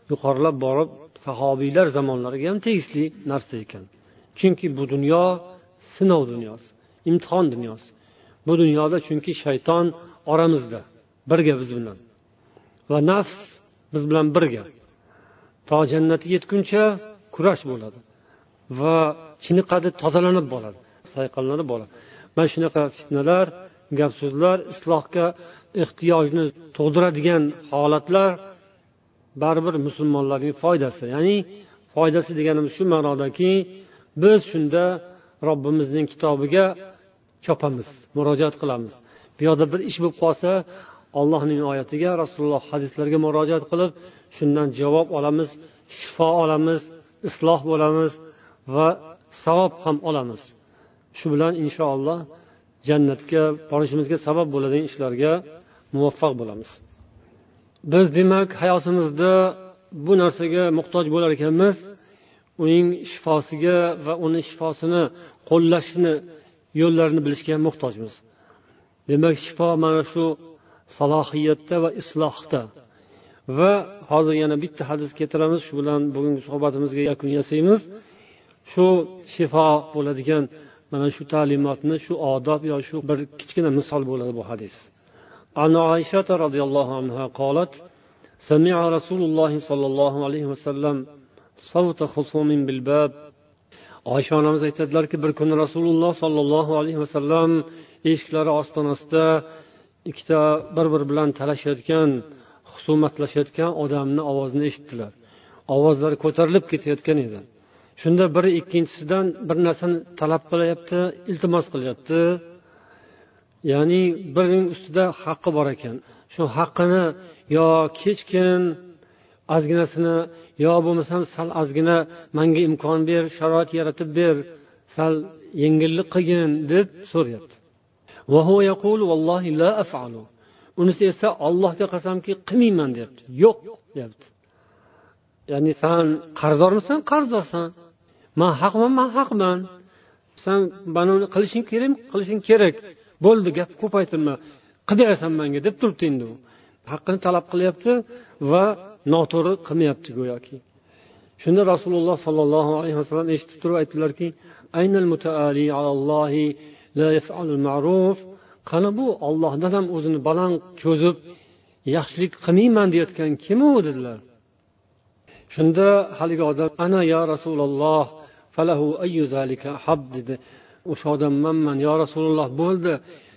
yuqorilab borib sahobiylar zamonlariga ham tegishli narsa ekan. Chunki bu dunyo sinov dunyosi, imtihon dunyosi. Bu dunyoda chunki shayton oramizda, birga biz bilan. Va nafs biz bilan birga. To jannatga yetguncha kurash bo'ladi. Va chiniqadi, tozalanib bo'ladi, sayqallanib bo'ladi. Mana shunaqa fitnalar, gap so'zlar, islohga ehtiyojni tug'diradigan holatlar baribir musulmonlarning foydasi. Ya'ni foydasi deganimiz shu ma'nodaki, biz shunda Robbimizning kitobiga chopamiz, murojaat qilamiz. Bu yoqda bir ish bo'lib qolsa, Allohning oyatiga, Rasululloh hadislarga murojaat qilib, shundan javob olamiz, shifo olamiz, isloh bo'lamiz va savob ham olamiz. Shu bilan inshaalloh jannatga borishimizga sabab bo'ladigan ishlarga muvaffaq bo'lamiz. Biz demak hayotimizda bu narsaga muhtoj bo'lar ekanmiz, uning shifosiga va uni shifosini qo'llashni yo'llarini bilishga muhtojmiz. Demak, shifo mana shu salohiyatda va islohda. Va hozir yana bitta hadis keltiramiz, shu bilan bugungi suhbatimizga yakun yasaymiz. Shu shifo bo'ladigan mana shu ta'limotni, shu odob yo shu bir kichkina misol bo'ladi bu hadis. Ana Oysha radhiyallohu anha qolat: "Sami'a Rasululloh sallallohu alayhi va sallam savta khusumin bil bab." Oysha onamiz aytadilarki, bir kuni Rasululloh sallallohu alayhi va sallam eshiklari ostonasida ikkita bir-bir bilan talashayotgan, husumatlashayotgan odamni ovozini eshitdilar. Ovozlari ko'tarilib ketayotgan edi. Shunda biri ikkinchisidan bir narsani talab qilyapti, iltimos qilyapti. Ya'ni birining ustida haqqi bor ekan. Shu haqqini yo kechkin ozginasini yo bo'lmasam sal ozgina menga imkon ber, sharoit yaratib ber, sal yengillik qilgin deb so'rayapti. Va huwa yaqulu vallohi la af'alu. Unisi esa Allohga qasamki qilmayman deyapti. Yo'q deyapti. Ya'ni sen qarzdormisan? Qarzdorsan. Men haqman, men haqman. Sen buni qilishing kerak, qilishing kerak. Bo'ldi, gap ko'paytirma. Qilib berasan menga deb turibdi endi u. Haqqini talab qilyapti va noto'g'ri qilmayapti go'yoki. Shunda Rasululloh sallallohu alayhi vasallam eshitib turib aytdilarki: "Aynal mutaali alallohi la yaf'alul ma'ruf." Qani bu Allohdan ham o'zini baland cho'zib yaxshilik qilmayman deyotgan kim u dedilar. Shunda haligi odam: "Ana ya Rasululloh, falahu ayyu zalika hab" dedi. O'sha odam manman, yo Rasululloh, bo'ldi.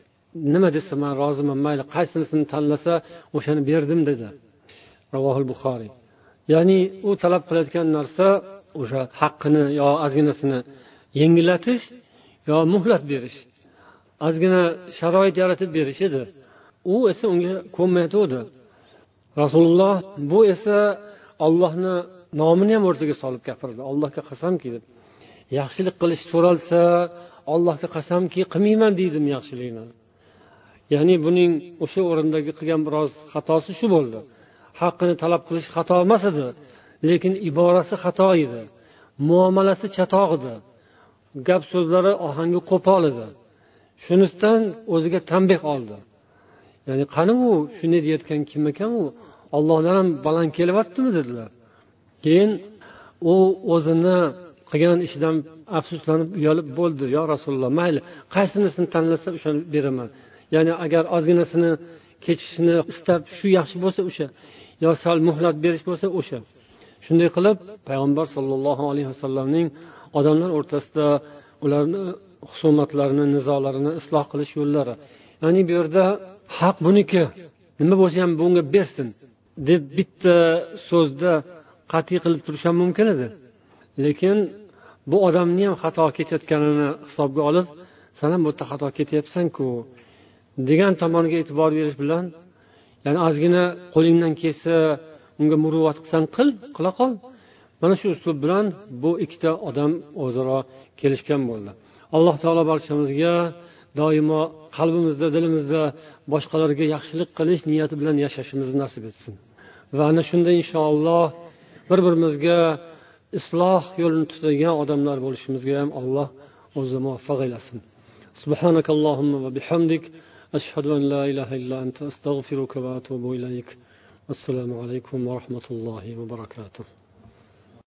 Nima desa men roziman, mayli qaysinisini tanlasa o'shani berdim dedi. Ravohul Buxoriy. Ya'ni u talab qilayotgan narsa o'sha haqqini yo ozginasini yengillatish yo muhlat berish, ozgina sharoit yaratib berish edi. U esa unga ko'nmayotdi. Rasululloh bu esa Allohni nomini ham o'rtaga solib gapirdi. Allohga qasamki deb. Yaxshilik qilish so'ralsa, Allohga qasamki qilmayman deydim yaxshilikni. Ya'ni buning o'sha o'rindagi qilgan biroz xatosi shu bo'ldi. Haqqini talab qilish xato emas edi, lekin iborasi xato edi. Muomalasi chatoq edi. Gap so'zlari ohangi qo'pol edi. Shunisidan o'ziga tanbeh oldi. Ya'ni qani u shunday deyotgan kim ekan u? Allohdan ham baland kelyaptimi dedilar. Keyin u o'zini qilgan ishidan afsuslanib uyalib bo'ldi, yo Rasululloh, mayli qaysinisini tanlasa o'shani beraman. Ya'ni agar ozginasini kechishini istab shu yaxshi bo'lsa o'sha, yo sal muhlat berish bo'lsa o'sha. Shunday qilib payg'ambar sollallohu alayhi vasallamning odamlar o'rtasida ularni husumatlarini, nizolarini isloh qilish yo'llari. Ya'ni bu yerda haq buniki, nima bo'lsa ham bunga bersin deb bitta so'zda qat'iy qilib turish ham mumkin edi. Lekin bu odamning ham xato ketayotganini hisobga olib, sen ham bu yerda xato ketyapsan-ku degan tomoniga e'tibor berish bilan, ya'ni ozgina qo'lingdan kelsa, unga muruvvat qilsan, qil, qila qol. Mana shu uslub bilan bu ikkita odam o'zaro kelishgan bo'ldi. Alloh taolo barchamizga doimo qalbimizda, dilimizda boshqalarga yaxshilik qilish niyati bilan yashashimizni nasib etsin. Va ana shunda inshaalloh bir-birimizga isloh yo'lini tutadigan odamlar bo'lishimizga ham Alloh o'zi muvaffaq eylasin. Subhanakallohumma va bihamdik ashhadu an la ilaha illa anta astaghfiruka va atubu ilayk. assalomu alaykum va rahmatullohi va barakatuh.